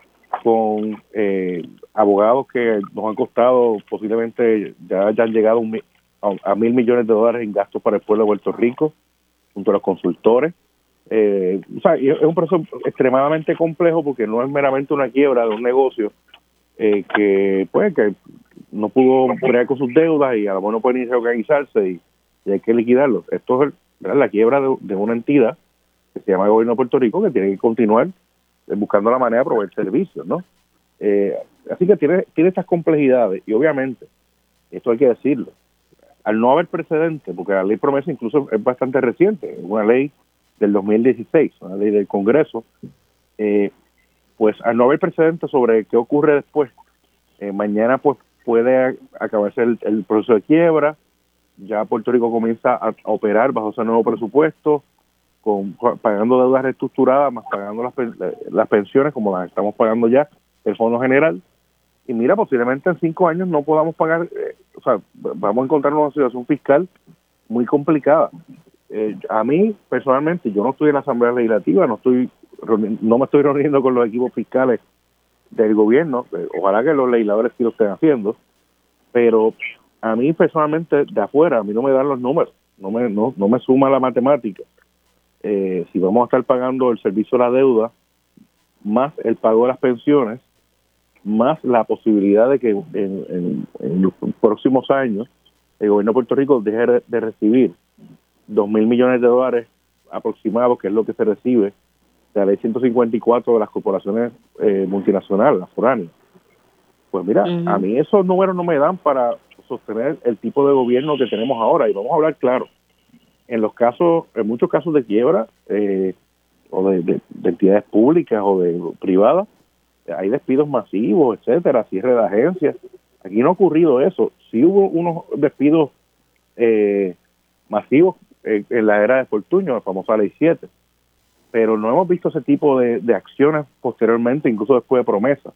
con eh, abogados que nos han costado posiblemente, ya, ya han llegado un, a, a mil millones de dólares en gastos para el pueblo de Puerto Rico, junto a los consultores. Eh, o sea, es un proceso extremadamente complejo porque no es meramente una quiebra de un negocio eh, que pues que no pudo bregar con sus deudas y a lo mejor no puede ni reorganizarse y, y hay que liquidarlo. Esto es ¿verdad? La quiebra de, de una entidad que se llama el Gobierno de Puerto Rico, que tiene que continuar buscando la manera de proveer servicios, ¿no? Eh, así que tiene, tiene estas complejidades y obviamente, esto hay que decirlo, al no haber precedente, porque la ley promesa incluso es bastante reciente, es una ley del dos mil dieciséis, una ley del Congreso, eh, pues al no haber precedente sobre qué ocurre después, eh, mañana pues puede acabarse el, el proceso de quiebra, ya Puerto Rico comienza a, a operar bajo ese nuevo presupuesto, con pagando deudas reestructuradas, más pagando las, las pensiones como las estamos pagando ya, el Fondo General, y mira, posiblemente en cinco años no podamos pagar, eh, o sea, vamos a encontrar una situación fiscal muy complicada. Eh, a mí, personalmente, yo no estoy en la Asamblea Legislativa, no estoy no me estoy reuniendo con los equipos fiscales del gobierno, eh, ojalá que los legisladores sí lo estén haciendo, pero a mí personalmente, de afuera, a mí no me dan los números, no me, no, no me suma la matemática. Eh, si vamos a estar pagando el servicio de la deuda, más el pago de las pensiones, más la posibilidad de que en, en, en los próximos años el gobierno de Puerto Rico deje de recibir dos mil millones de dólares aproximados, que es lo que se recibe de la ley ciento cincuenta y cuatro de las corporaciones eh, multinacionales, las foráneas. Pues mira, uh-huh. a mí esos números no me dan para sostener el tipo de gobierno que tenemos ahora, y vamos a hablar claro. En los casos, en muchos casos de quiebra eh, o de, de, de entidades públicas o de privadas, hay despidos masivos, etcétera, cierre de agencias. Aquí no ha ocurrido eso. Sí hubo unos despidos eh, masivos eh, en la era de Fortuño, la famosa Ley siete, pero no hemos visto ese tipo de, de acciones posteriormente, incluso después de promesa.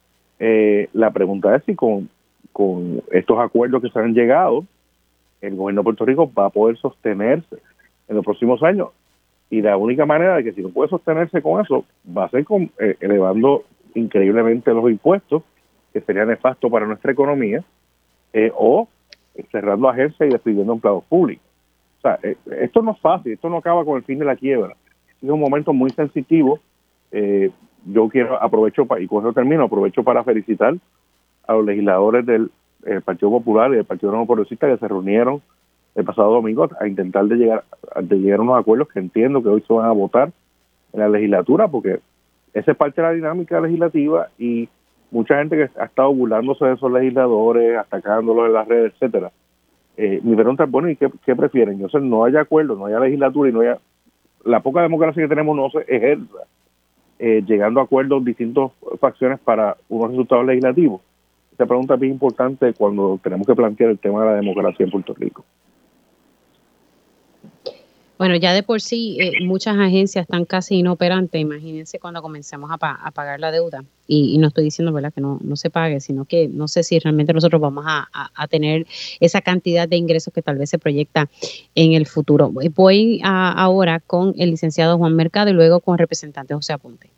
Eh, la pregunta es si con, con estos acuerdos que se han llegado, el gobierno de Puerto Rico va a poder sostenerse en los próximos años. Y la única manera de que si no puede sostenerse con eso, va a ser con, eh, elevando increíblemente los impuestos, que sería nefasto para nuestra economía, eh, o cerrando agencias y despidiendo empleados públicos. O sea, eh, esto no es fácil, esto no acaba con el fin de la quiebra. Es un momento muy sensitivo. Eh, yo quiero, aprovecho, pa, y con eso termino, aprovecho para felicitar a los legisladores del el Partido Popular y el Partido Nuevo Progresista que se reunieron el pasado domingo a intentar de llegar de llegar a unos acuerdos que entiendo que hoy se van a votar en la legislatura, porque esa es parte de la dinámica legislativa y mucha gente que ha estado burlándose de esos legisladores, atacándolos en las redes, etcétera. Eh, mi pregunta es, bueno, ¿y qué, qué prefieren? Yo sé, no haya acuerdo, no haya legislatura y no haya la poca democracia que tenemos no se ejerza eh, llegando a acuerdos distintas facciones para unos resultados legislativos. Esta pregunta es bien importante cuando tenemos que plantear el tema de la democracia en Puerto Rico. Bueno, ya de por sí eh, muchas agencias están casi inoperantes. Imagínense cuando comencemos a, pa- a pagar la deuda. Y, y no estoy diciendo, ¿verdad?, que no, no se pague, sino que no sé si realmente nosotros vamos a, a, a tener esa cantidad de ingresos que tal vez se proyecta en el futuro. Voy, voy a, ahora con el licenciado Juan Mercado y luego con el representante José Aponte.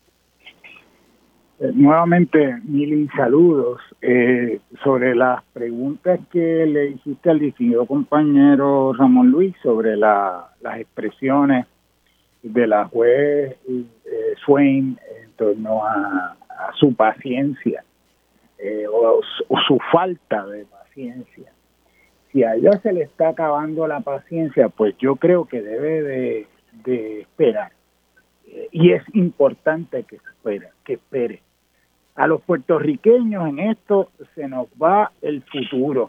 Eh, nuevamente, Mili, saludos. Eh, sobre las preguntas que le hiciste al distinguido compañero Ramón Luis sobre la, las expresiones de la juez eh, Swain en torno a, a su paciencia eh, o, o su falta de paciencia. Si a ella se le está acabando la paciencia, pues yo creo que debe de, de esperar. Eh, y es importante que espere, que espere. A los puertorriqueños en esto se nos va el futuro.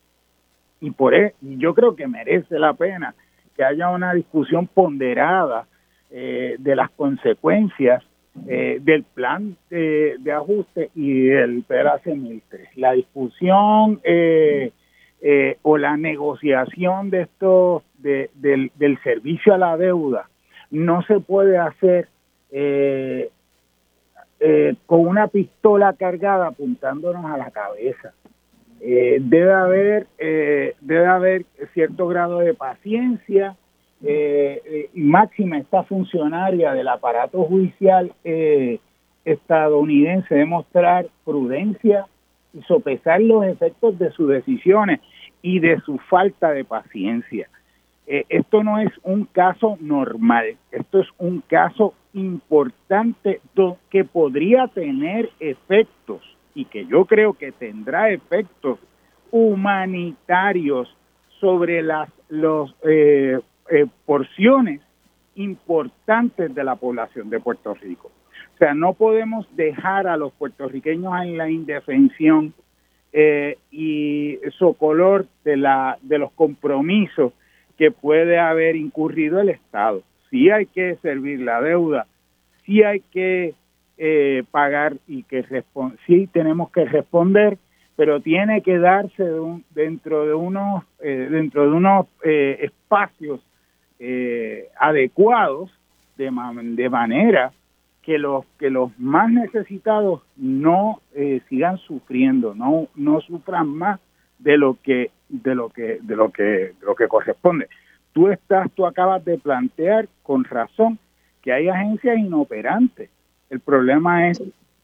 Y por eso yo creo que merece la pena que haya una discusión ponderada eh, de las consecuencias eh, del plan de, de ajuste y del P L A C mil tres. La discusión eh, eh, o la negociación de estos de, del, del servicio a la deuda no se puede hacer eh, Eh, con una pistola cargada apuntándonos a la cabeza. Eh, debe haber eh, debe haber cierto grado de paciencia eh, eh, y máxima esta funcionaria del aparato judicial eh, estadounidense demostrar prudencia y sopesar los efectos de sus decisiones y de su falta de paciencia. Eh, esto no es un caso normal, esto es un caso importante do, que podría tener efectos y que yo creo que tendrá efectos humanitarios sobre las los, eh, eh, porciones importantes de la población de Puerto Rico. O sea, no podemos dejar a los puertorriqueños en la indefensión eh, y socolor de, la, de los compromisos que puede haber incurrido el Estado. Sí hay que servir la deuda, sí hay que eh, pagar y que respon- sí tenemos que responder, pero tiene que darse de un, dentro de unos eh, dentro de unos eh, espacios eh, adecuados de, man- de manera que los que los más necesitados no eh, sigan sufriendo, no no sufran más de lo que de lo que de lo que de lo que corresponde. Tú estás, tú acabas de plantear con razón que hay agencias inoperantes. El problema es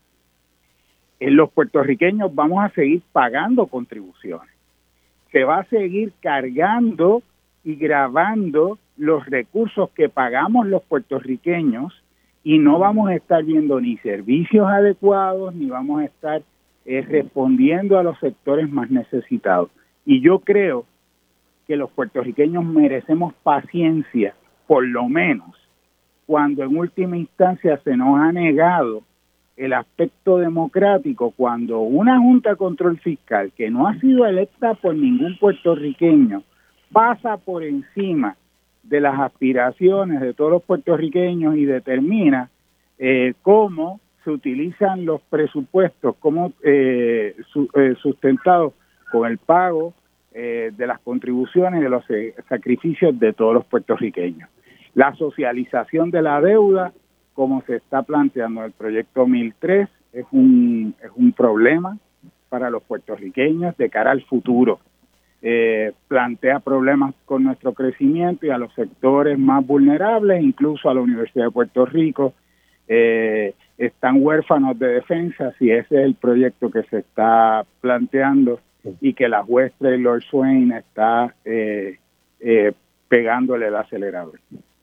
en los puertorriqueños vamos a seguir pagando contribuciones. Se va a seguir cargando y gravando los recursos que pagamos los puertorriqueños y no vamos a estar viendo ni servicios adecuados ni vamos a estar eh, respondiendo a los sectores más necesitados. Y yo creo que los puertorriqueños merecemos paciencia, por lo menos, cuando en última instancia se nos ha negado el aspecto democrático, cuando una Junta de Control Fiscal que no ha sido electa por ningún puertorriqueño pasa por encima de las aspiraciones de todos los puertorriqueños y determina eh, cómo se utilizan los presupuestos, cómo eh, su, eh, sustentados con el pago Eh, de las contribuciones, de los eh, sacrificios de todos los puertorriqueños. La socialización de la deuda, como se está planteando en el proyecto mil tres, es un, es un problema para los puertorriqueños de cara al futuro. Eh, plantea problemas con nuestro crecimiento y a los sectores más vulnerables, incluso a la Universidad de Puerto Rico. Eh, están huérfanos de defensa, si ese es el proyecto que se está planteando, y que la juez Taylor Swain está eh, eh, pegándole el acelerador.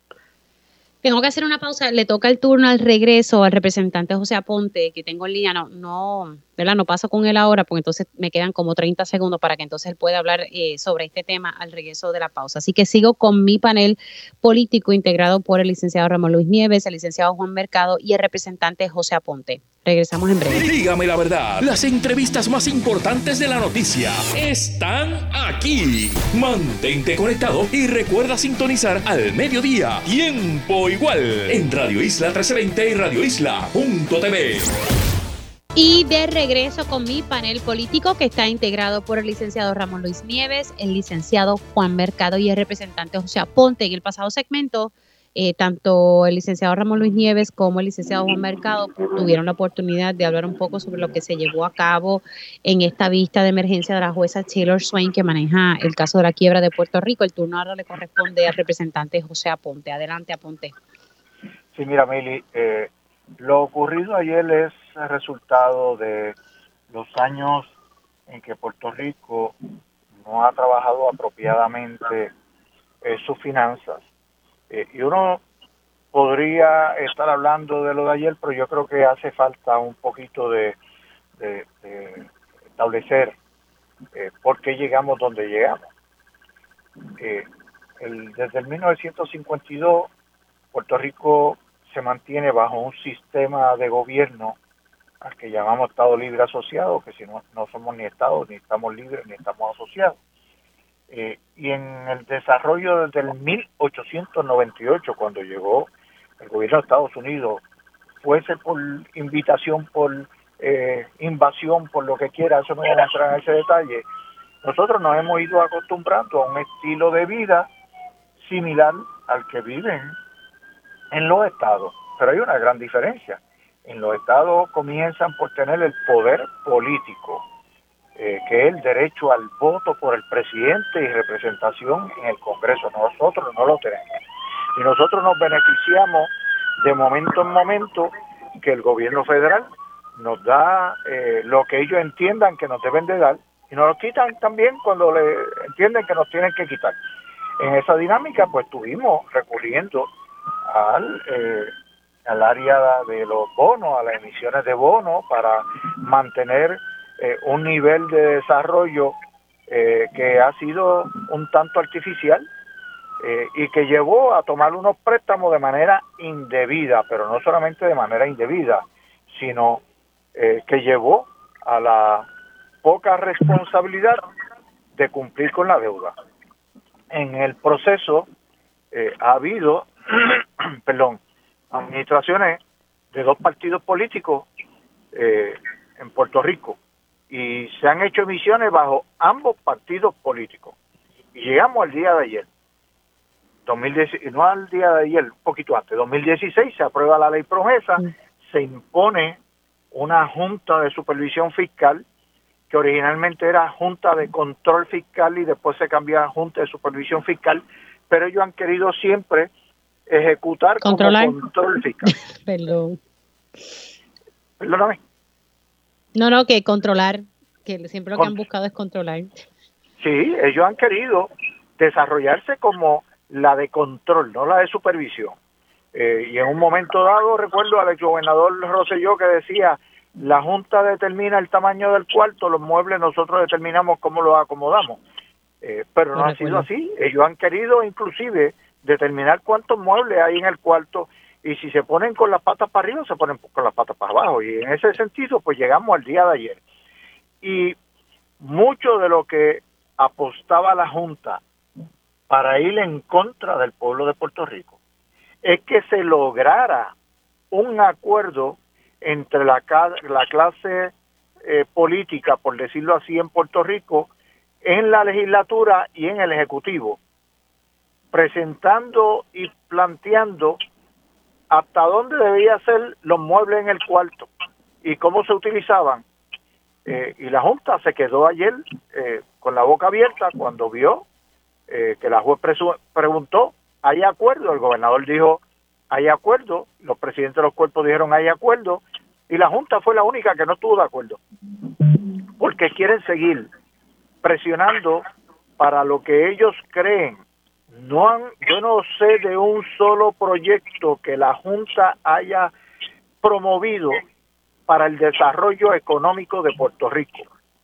Tengo que hacer una pausa. Le toca el turno al regreso al representante José Aponte, que tengo en línea. No, no, ¿verdad? No paso con él ahora, porque entonces me quedan como treinta segundos para que entonces él pueda hablar eh, sobre este tema al regreso de la pausa. Así que sigo con mi panel político integrado por el licenciado Ramón Luis Nieves, el licenciado Juan Mercado y el representante José Aponte. Regresamos en breve. Dígame la verdad, las entrevistas más importantes de la noticia están aquí. Mantente conectado y recuerda sintonizar al mediodía, tiempo igual, en Radio Isla trece veinte y Radio Isla punto t v. Y de regreso con mi panel político que está integrado por el licenciado Ramón Luis Nieves, el licenciado Juan Mercado y el representante José Aponte. En el pasado segmento, eh, tanto el licenciado Ramón Luis Nieves como el licenciado Juan Mercado tuvieron la oportunidad de hablar un poco sobre lo que se llevó a cabo en esta vista de emergencia de la jueza Taylor Swain que maneja el caso de la quiebra de Puerto Rico. El turno ahora le corresponde al representante José Aponte. Adelante, Aponte. Sí, mira, Mili, eh, lo ocurrido ayer es el resultado de los años en que Puerto Rico no ha trabajado apropiadamente eh, sus finanzas. Eh, y uno podría estar hablando de lo de ayer, pero yo creo que hace falta un poquito de, de, de establecer eh, por qué llegamos donde llegamos. Eh, el, desde el mil novecientos cincuenta y dos, Puerto Rico se mantiene bajo un sistema de gobierno al que llamamos Estado Libre Asociado, que si no, no somos ni Estado, ni estamos libres, ni estamos asociados. Eh, y en el desarrollo desde el mil ochocientos noventa y ocho, cuando llegó el gobierno de Estados Unidos, fuese por invitación, por eh, invasión, por lo que quiera, eso no voy a entrar en ese detalle, nosotros nos hemos ido acostumbrando a un estilo de vida similar al que viven en los estados, pero hay una gran diferencia. En los estados comienzan por tener el poder político, eh, que es el derecho al voto por el presidente y representación en el Congreso. Nosotros no lo tenemos. Y nosotros nos beneficiamos de momento en momento que el gobierno federal nos da eh, lo que ellos entiendan que nos deben de dar, y nos lo quitan también cuando le entienden que nos tienen que quitar. En esa dinámica, pues estuvimos recurriendo al, eh, al área de los bonos, a las emisiones de bonos, para mantener eh, un nivel de desarrollo eh, que ha sido un tanto artificial eh, y que llevó a tomar unos préstamos de manera indebida, pero no solamente de manera indebida, sino eh, que llevó a la poca responsabilidad de cumplir con la deuda. En el proceso eh, ha habido perdón, administraciones de dos partidos políticos eh, en Puerto Rico, y se han hecho emisiones bajo ambos partidos políticos. Y llegamos al día de ayer, dos mil diez, no al día de ayer, un poquito antes, dos mil dieciséis, se aprueba la ley promesa, sí. Se impone una junta de supervisión fiscal, que originalmente era junta de control fiscal y después se cambió a junta de supervisión fiscal, pero ellos han querido siempre ejecutar ¿Controlar? Como control fiscal. Perdón. Perdóname. No, no, que controlar, que siempre lo que Con... han buscado es controlar. Sí, ellos han querido desarrollarse como la de control, no la de supervisión. Eh, y en un momento dado, recuerdo al exgobernador Rosselló que decía, la Junta determina el tamaño del cuarto, los muebles nosotros determinamos cómo los acomodamos. Eh, pero no ha sido así. Ellos han querido inclusive determinar cuántos muebles hay en el cuarto, y si se ponen con las patas para arriba, se ponen con las patas para abajo. Y en ese sentido, pues llegamos al día de ayer. Y mucho de lo que apostaba la Junta para ir en contra del pueblo de Puerto Rico es que se lograra un acuerdo entre la, la clase eh, política, por decirlo así, en Puerto Rico, en la legislatura y en el Ejecutivo, presentando y planteando hasta dónde debía ser los muebles en el cuarto y cómo se utilizaban. Eh, y la Junta se quedó ayer eh, con la boca abierta cuando vio eh, que la juez preguntó, ¿hay acuerdo? El gobernador dijo, hay acuerdo. Los presidentes de los cuerpos dijeron, hay acuerdo. Y la Junta fue la única que no estuvo de acuerdo, porque quieren seguir presionando para lo que ellos creen. No han, yo no sé de un solo proyecto que la Junta haya promovido para el desarrollo económico de Puerto Rico.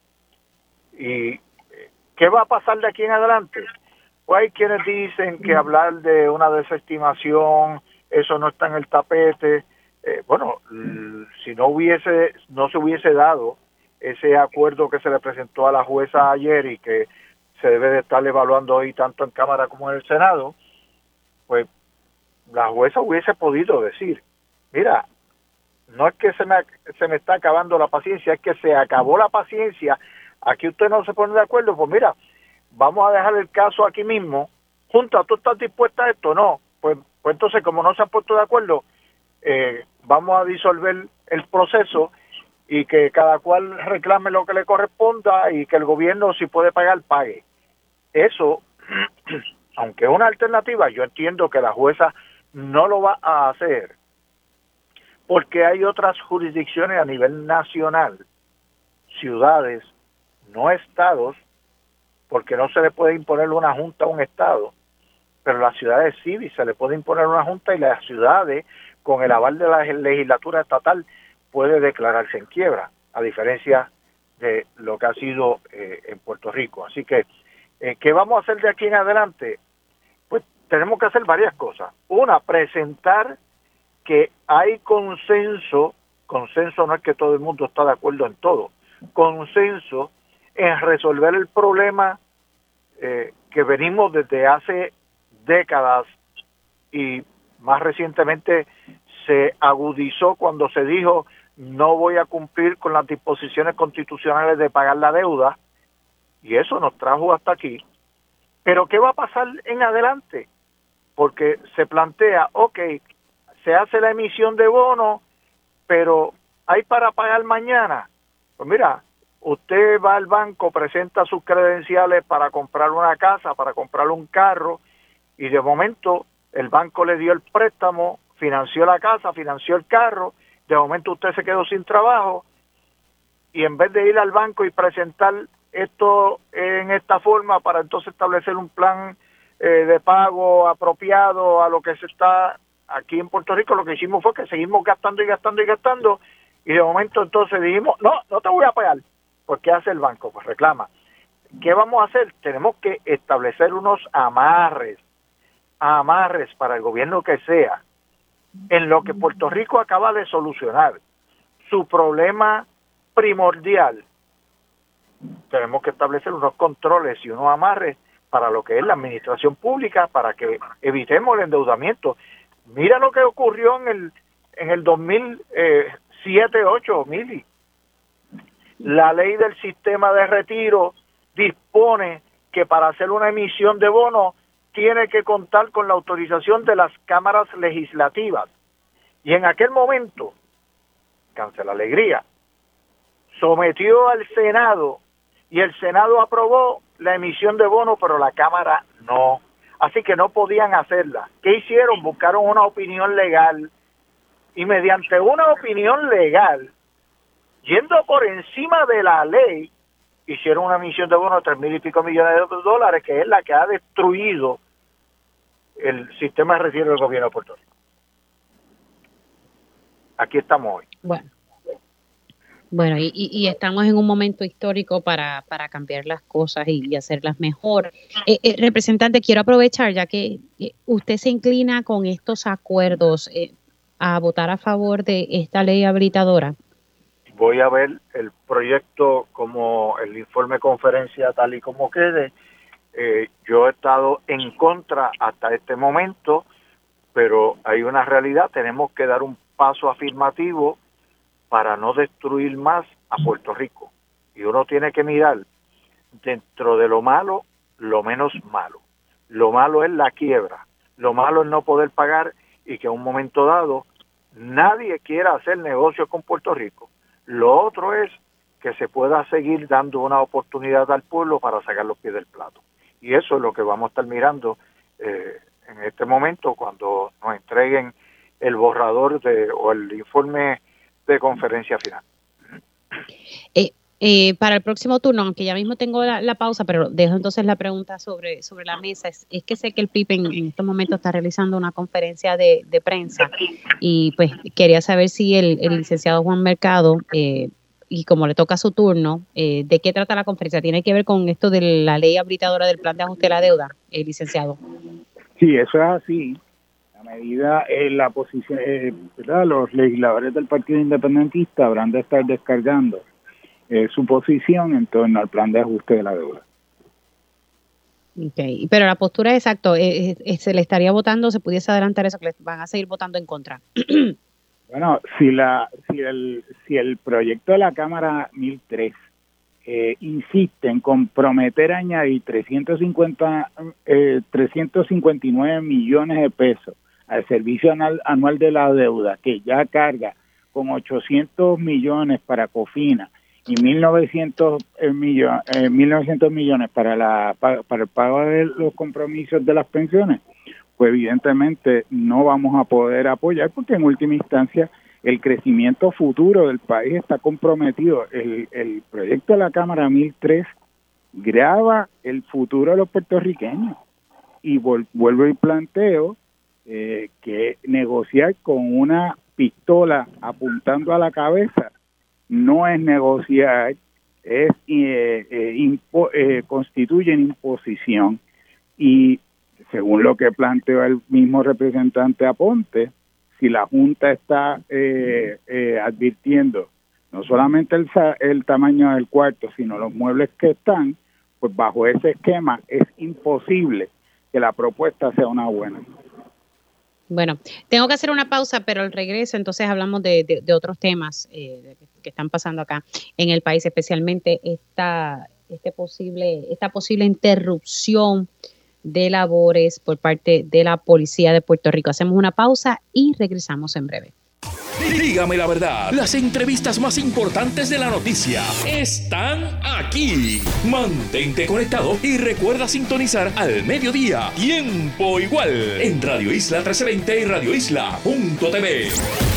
¿Y qué va a pasar de aquí en adelante? Pues hay quienes dicen que hablar de una desestimación, eso no está en el tapete. Eh, bueno, si no hubiese, no se hubiese dado ese acuerdo que se le presentó a la jueza ayer y que se debe de estar evaluando hoy tanto en Cámara como en el Senado, pues la jueza hubiese podido decir, mira, no es que se me, se me está acabando la paciencia, es que se acabó la paciencia. Aquí usted no se pone de acuerdo, pues mira, vamos a dejar el caso aquí mismo. Junta, ¿tú estás dispuesta a esto? No. Pues, pues entonces, como no se han puesto de acuerdo, eh, vamos a disolver el proceso y que cada cual reclame lo que le corresponda y que el gobierno, si puede pagar, pague. Eso, aunque es una alternativa, yo entiendo que la jueza no lo va a hacer porque hay otras jurisdicciones a nivel nacional, ciudades, no estados, porque no se le puede imponer una junta a un estado, pero las ciudades sí se le puede imponer una junta y las ciudades, con el aval de la legislatura estatal, puede declararse en quiebra, a diferencia de lo que ha sido eh, en Puerto Rico. Así que, eh, ¿qué vamos a hacer de aquí en adelante? Pues tenemos que hacer varias cosas. Una, presentar que hay consenso, consenso no es que todo el mundo está de acuerdo en todo, consenso en resolver el problema eh, que venimos desde hace décadas y más recientemente se agudizó cuando se dijo no voy a cumplir con las disposiciones constitucionales de pagar la deuda, y eso nos trajo hasta aquí. Pero ¿qué va a pasar en adelante? Porque se plantea, ok, se hace la emisión de bonos, pero ¿hay para pagar mañana? Pues mira, usted va al banco, presenta sus credenciales para comprar una casa, para comprar un carro, y de momento el banco le dio el préstamo, financió la casa, financió el carro, de momento usted se quedó sin trabajo, y en vez de ir al banco y presentar esto en esta forma para entonces establecer un plan eh, de pago apropiado a lo que se está aquí en Puerto Rico, lo que hicimos fue que seguimos gastando y gastando y gastando, y de momento entonces dijimos, no, no te voy a pagar. ¿Por qué hace el banco? Pues reclama. ¿Qué vamos a hacer? Tenemos que establecer unos amarres, amarres para el gobierno que sea, en lo que Puerto Rico acaba de solucionar su problema primordial. Tenemos que establecer unos controles y unos amarres para lo que es la administración pública, para que evitemos el endeudamiento. Mira lo que ocurrió en el en el dos mil siete ocho, Mili. La ley del sistema de retiro dispone que para hacer una emisión de bonos tiene que contar con la autorización de las cámaras legislativas. Y en aquel momento, cancela alegría, sometió al Senado y el Senado aprobó la emisión de bonos, pero la Cámara no. Así que no podían hacerla. ¿Qué hicieron? Buscaron una opinión legal y mediante una opinión legal, yendo por encima de la ley, hicieron una emisión de bonos de tres mil y pico millones de dólares, que es la que ha destruido el sistema de retiro del gobierno de Puerto Rico. Aquí estamos hoy. Bueno. Bueno, y, y estamos en un momento histórico para, para cambiar las cosas y, y hacerlas mejor. Eh, eh, representante, quiero aprovechar, ya que eh, usted se inclina con estos acuerdos eh, a votar a favor de esta ley habilitadora. Voy a ver el proyecto como el informe de conferencia tal y como quede. Eh, yo he estado en contra hasta este momento, pero hay una realidad, tenemos que dar un paso afirmativo para no destruir más a Puerto Rico. Y uno tiene que mirar dentro de lo malo, lo menos malo. Lo malo es la quiebra, lo malo es no poder pagar y que en un momento dado nadie quiera hacer negocio con Puerto Rico. Lo otro es que se pueda seguir dando una oportunidad al pueblo para sacar los pies del plato. Y eso es lo que vamos a estar mirando eh, en este momento cuando nos entreguen el borrador de o el informe de conferencia final. Eh, eh, para el próximo turno, aunque ya mismo tengo la, la pausa, pero dejo entonces la pregunta sobre, sobre la mesa, es, es que sé que el P I B en, en estos momentos está realizando una conferencia de, de prensa y pues quería saber si el, el licenciado Juan Mercado, eh, y como le toca su turno, eh, ¿de qué trata la conferencia? ¿Tiene que ver con esto de la ley habilitadora del plan de ajuste de la deuda, eh, licenciado? Sí, eso es así. A medida en la posición, eh, ¿verdad? Los legisladores del Partido Independentista habrán de estar descargando eh, su posición en torno al plan de ajuste de la deuda. Okay, pero la postura es exacto, eh, eh, se le estaría votando, se pudiese adelantar eso, que le van a seguir votando en contra. Bueno, si la si el si el proyecto de la Cámara mil tres eh, insiste en comprometer añadir trescientos cincuenta, eh, trescientos cincuenta y nueve millones de pesos al servicio anual, anual de la deuda, que ya carga con ochocientos millones para COFINA y mil novecientos, eh, millones, eh, mil novecientos millones para, la, para, para el pago de los compromisos de las pensiones, pues evidentemente no vamos a poder apoyar, porque en última instancia el crecimiento futuro del país está comprometido. El, el proyecto de la Cámara mil tres grava el futuro de los puertorriqueños, y vol, vuelvo y planteo eh, que negociar con una pistola apuntando a la cabeza no es negociar, es eh, eh, impo, eh, constituye una imposición. Y según lo que planteó el mismo representante Aponte, si la Junta está eh, eh, advirtiendo no solamente el, el tamaño del cuarto, sino los muebles que están, pues bajo ese esquema es imposible que la propuesta sea una buena. Bueno, tengo que hacer una pausa, pero al regreso entonces hablamos de, de, de otros temas eh, que están pasando acá en el país, especialmente esta, este posible, esta posible interrupción de labores por parte de la Policía de Puerto Rico. Hacemos una pausa y regresamos en breve. Dígame la verdad, las entrevistas más importantes de la noticia están aquí. Mantente conectado y recuerda sintonizar Al Mediodía, tiempo igual, en Radio Isla trece veinte y radio isla punto t v.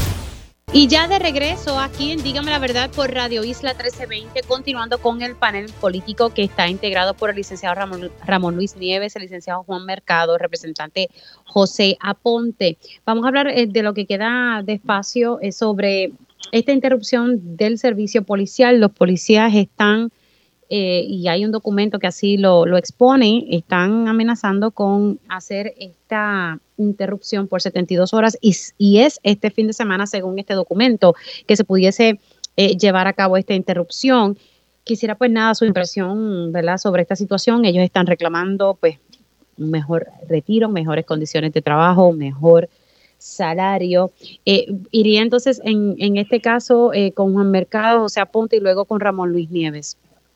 Y ya de regreso aquí en Dígame la Verdad por Radio Isla trece veinte, continuando con el panel político que está integrado por el licenciado Ramón, Ramón Luis Nieves, el licenciado Juan Mercado, representante José Aponte. Vamos a hablar eh, de lo que queda de espacio eh, sobre esta interrupción del servicio policial. Los policías están, eh, y hay un documento que así lo, lo expone, están amenazando con hacer esta interrupción por setenta y dos horas y, y es este fin de semana, según este documento, que se pudiese eh, llevar a cabo esta interrupción. Quisiera pues nada su impresión, ¿verdad?, sobre esta situación. Ellos están reclamando pues un mejor retiro, mejores condiciones de trabajo, mejor salario. Eh, iría entonces en, en este caso eh, con Juan Mercado, José Aponte y luego con Ramón Luis Nieves.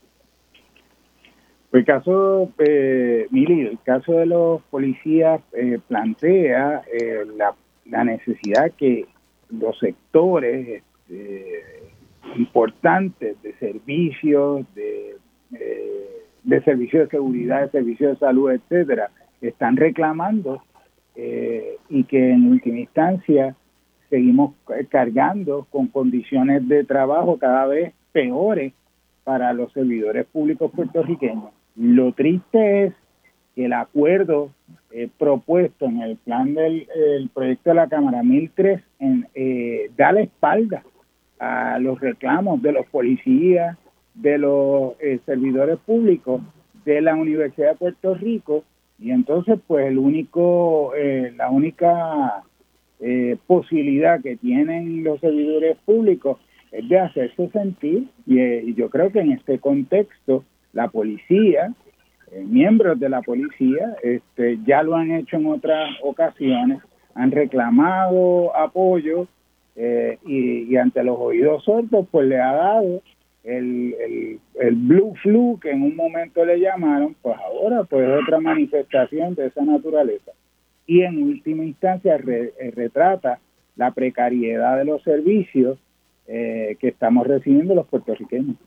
El caso, eh, Mili, el caso de los policías eh, plantea eh, la, la necesidad que los sectores eh, importantes de servicios, de, eh, de servicios de seguridad, de servicios de salud, etcétera, están reclamando eh, y que en última instancia seguimos cargando con condiciones de trabajo cada vez peores para los servidores públicos puertorriqueños. Lo triste es que el acuerdo eh, propuesto en el plan del el proyecto de la Cámara mil tres en, eh, da la espalda a los reclamos de los policías, de los eh, servidores públicos de la Universidad de Puerto Rico, y entonces pues el único eh, la única eh, posibilidad que tienen los servidores públicos es de hacerse sentir, y, eh, y yo creo que en este contexto la policía, eh, miembros de la policía, este, ya lo han hecho en otras ocasiones, han reclamado apoyo eh, y, y ante los oídos sordos pues le ha dado el, el, el blue flu, que en un momento le llamaron, pues ahora pues otra manifestación de esa naturaleza. Y en última instancia re, eh, retrata la precariedad de los servicios eh, que estamos recibiendo los puertorriqueños.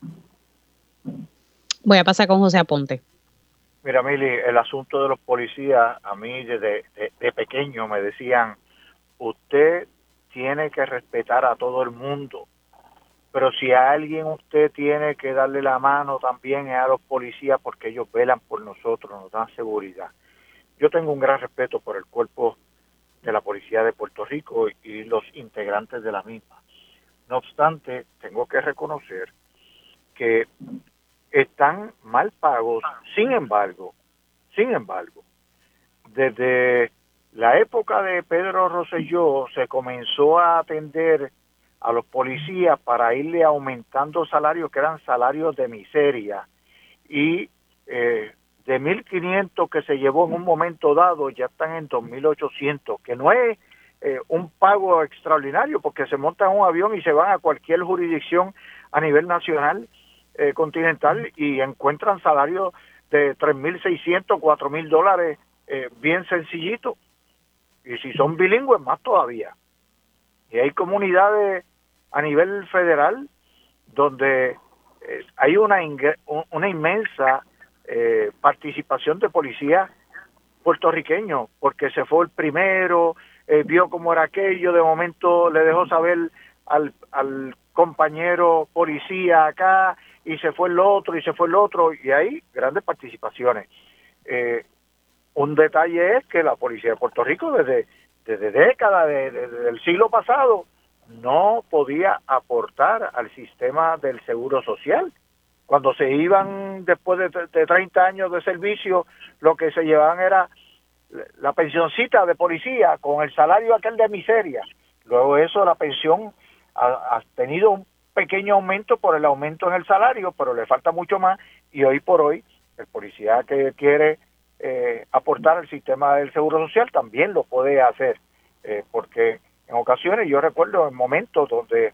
Voy a pasar con José Aponte. Mira, Mili, el asunto de los policías, a mí desde de, de pequeño me decían, usted tiene que respetar a todo el mundo, pero si a alguien usted tiene que darle la mano también es a los policías, porque ellos velan por nosotros, nos dan seguridad. Yo tengo un gran respeto por el cuerpo de la Policía de Puerto Rico y los integrantes de la misma. No obstante, tengo que reconocer que están mal pagos. Sin embargo, sin embargo, desde la época de Pedro Rosselló se comenzó a atender a los policías para irle aumentando salarios que eran salarios de miseria, y eh, de mil quinientos que se llevó en un momento dado ya están en dos mil ochocientos, que no es eh, un pago extraordinario porque se montan en un avión y se van a cualquier jurisdicción a nivel nacional, eh, continental, y encuentran salarios de tres mil seiscientos, cuatro mil dólares, eh, bien sencillito. Y si son bilingües, más todavía. Y hay comunidades a nivel federal donde eh, hay una, una inmensa eh, participación de policías puertorriqueños, porque se fue el primero, eh, vio cómo era aquello, de momento le dejó saber al, al compañero policía acá, y se fue el otro, y se fue el otro, y hay grandes participaciones. Eh, un detalle es que la policía de Puerto Rico desde, desde décadas, de, de, desde el siglo pasado, no podía aportar al sistema del seguro social. Cuando se iban después de, de treinta años de servicio, lo que se llevaban era la pensioncita de policía con el salario aquel de miseria. Luego eso, la pensión ha, ha tenido un pequeño aumento por el aumento en el salario, pero le falta mucho más, y hoy por hoy el policía que quiere eh, aportar al sistema del seguro social también lo puede hacer, eh, porque en ocasiones yo recuerdo en momentos donde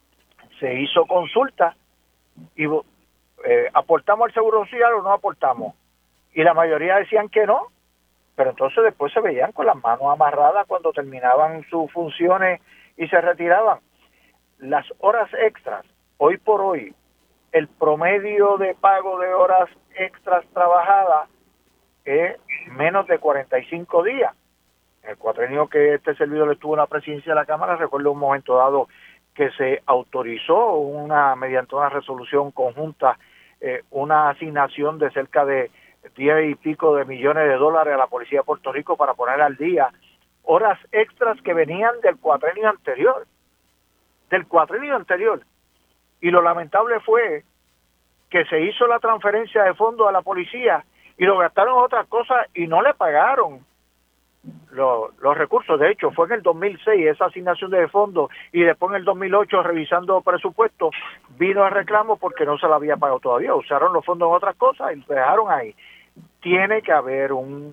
se hizo consulta y eh, aportamos al seguro social o no aportamos, y la mayoría decían que no, pero entonces después se veían con las manos amarradas cuando terminaban sus funciones y se retiraban. Las horas extras, hoy por hoy, el promedio de pago de horas extras trabajadas es menos de cuarenta y cinco días. El cuatrenio que este servidor estuvo en la presidencia de la Cámara, recuerdo un momento dado que se autorizó una mediante una resolución conjunta eh, una asignación de cerca de diez y pico de millones de dólares a la Policía de Puerto Rico para poner al día horas extras que venían del cuatrenio anterior, del cuatrenio anterior. Y lo lamentable fue que se hizo la transferencia de fondos a la policía y lo gastaron en otras cosas y no le pagaron los, los recursos. De hecho, fue en el dos mil seis esa asignación de fondos, y después en el dos mil ocho, revisando presupuesto, vino el reclamo porque no se la había pagado todavía. Usaron los fondos en otras cosas y lo dejaron ahí. Tiene que haber un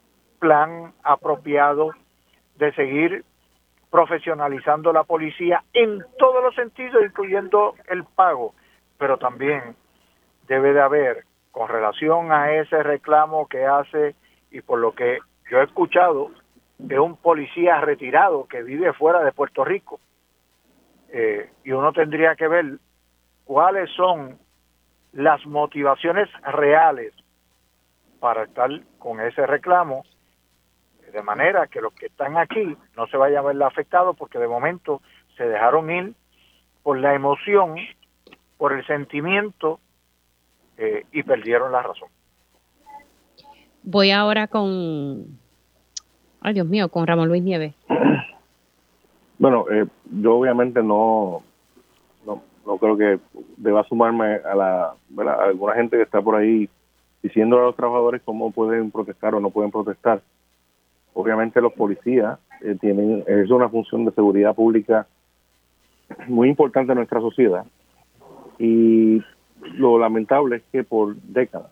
plan apropiado de seguir profesionalizando la policía en todos los sentidos, incluyendo el pago, pero también debe de haber, con relación a ese reclamo que hace, y por lo que yo he escuchado, de un policía retirado que vive fuera de Puerto Rico, eh, y uno tendría que ver cuáles son las motivaciones reales para estar con ese reclamo, de manera que los que están aquí no se vayan a ver afectados, porque de momento se dejaron ir por la emoción, por el sentimiento, eh, y perdieron la razón. Voy ahora con, ay Dios mío, con Ramón Luis Nieves. Bueno, eh, yo obviamente no, no no creo que deba sumarme a la, ¿verdad?, a alguna gente que está por ahí diciendo a los trabajadores cómo pueden protestar o no pueden protestar. Obviamente los policías eh, tienen es una función de seguridad pública muy importante en nuestra sociedad, y lo lamentable es que por décadas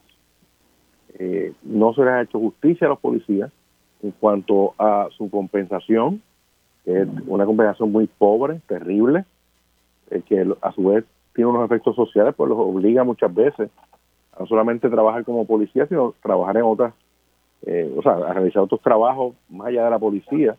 eh, no se les ha hecho justicia a los policías en cuanto a su compensación, que es una compensación muy pobre, terrible, eh, que a su vez tiene unos efectos sociales, pues los obliga muchas veces a no solamente trabajar como policía, sino trabajar en otras Eh, o sea, a realizar otros trabajos más allá de la policía,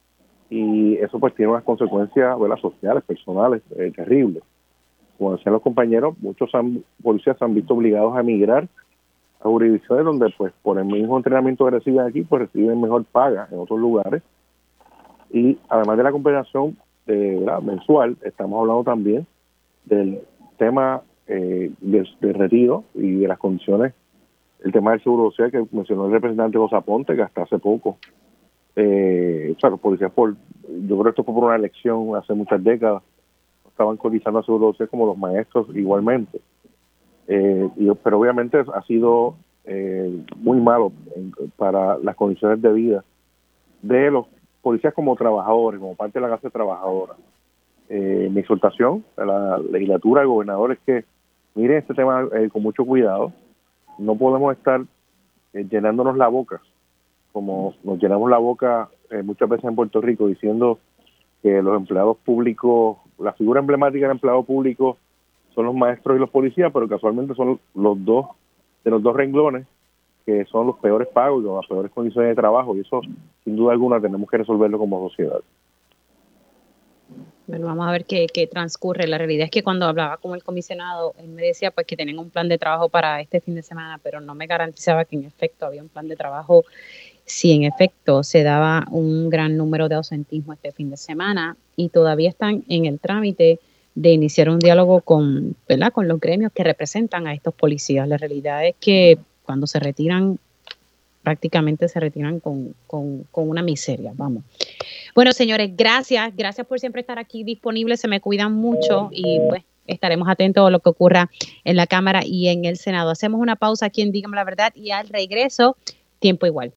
y eso pues tiene unas consecuencias, ¿verdad?, sociales, personales, eh, terribles. Como decían los compañeros, muchos han, policías se han visto obligados a emigrar a jurisdicciones donde pues por el mismo entrenamiento que reciben aquí, pues reciben mejor paga en otros lugares, y además de la compensación eh, ¿verdad?, mensual, estamos hablando también del tema eh, de, de retiro y de las condiciones. El tema del seguro social que mencionó el representante José Aponte, que hasta hace poco, eh, o sea, los policías, por, yo creo que esto fue por una elección hace muchas décadas, estaban cotizando al seguro social como los maestros igualmente. Eh, y, pero obviamente ha sido eh, muy malo en, para las condiciones de vida de los policías como trabajadores, como parte de la clase trabajadora. Eh, mi exhortación a la legislatura, al gobernador, es que miren este tema eh, con mucho cuidado. No podemos estar eh, llenándonos la boca como nos llenamos la boca eh, muchas veces en Puerto Rico diciendo que los empleados públicos, la figura emblemática del empleado público son los maestros y los policías, pero casualmente son los dos, de los dos renglones, que son los peores pagos y las peores condiciones de trabajo, y eso sin duda alguna tenemos que resolverlo como sociedad. Bueno, vamos a ver qué, qué transcurre. La realidad es que cuando hablaba con el comisionado, él me decía pues que tenían un plan de trabajo para este fin de semana, pero no me garantizaba que en efecto había un plan de trabajo. Si en efecto se daba un gran número de ausentismo este fin de semana y todavía están en el trámite de iniciar un diálogo con, ¿verdad?, con los gremios que representan a estos policías. La realidad es que cuando se retiran, prácticamente se retiran con, con, con una miseria, vamos. Bueno, señores, gracias, gracias por siempre estar aquí disponibles, se me cuidan mucho y pues estaremos atentos a lo que ocurra en la Cámara y en el Senado. Hacemos una pausa aquí en Dígame la Verdad y al regreso, tiempo igual.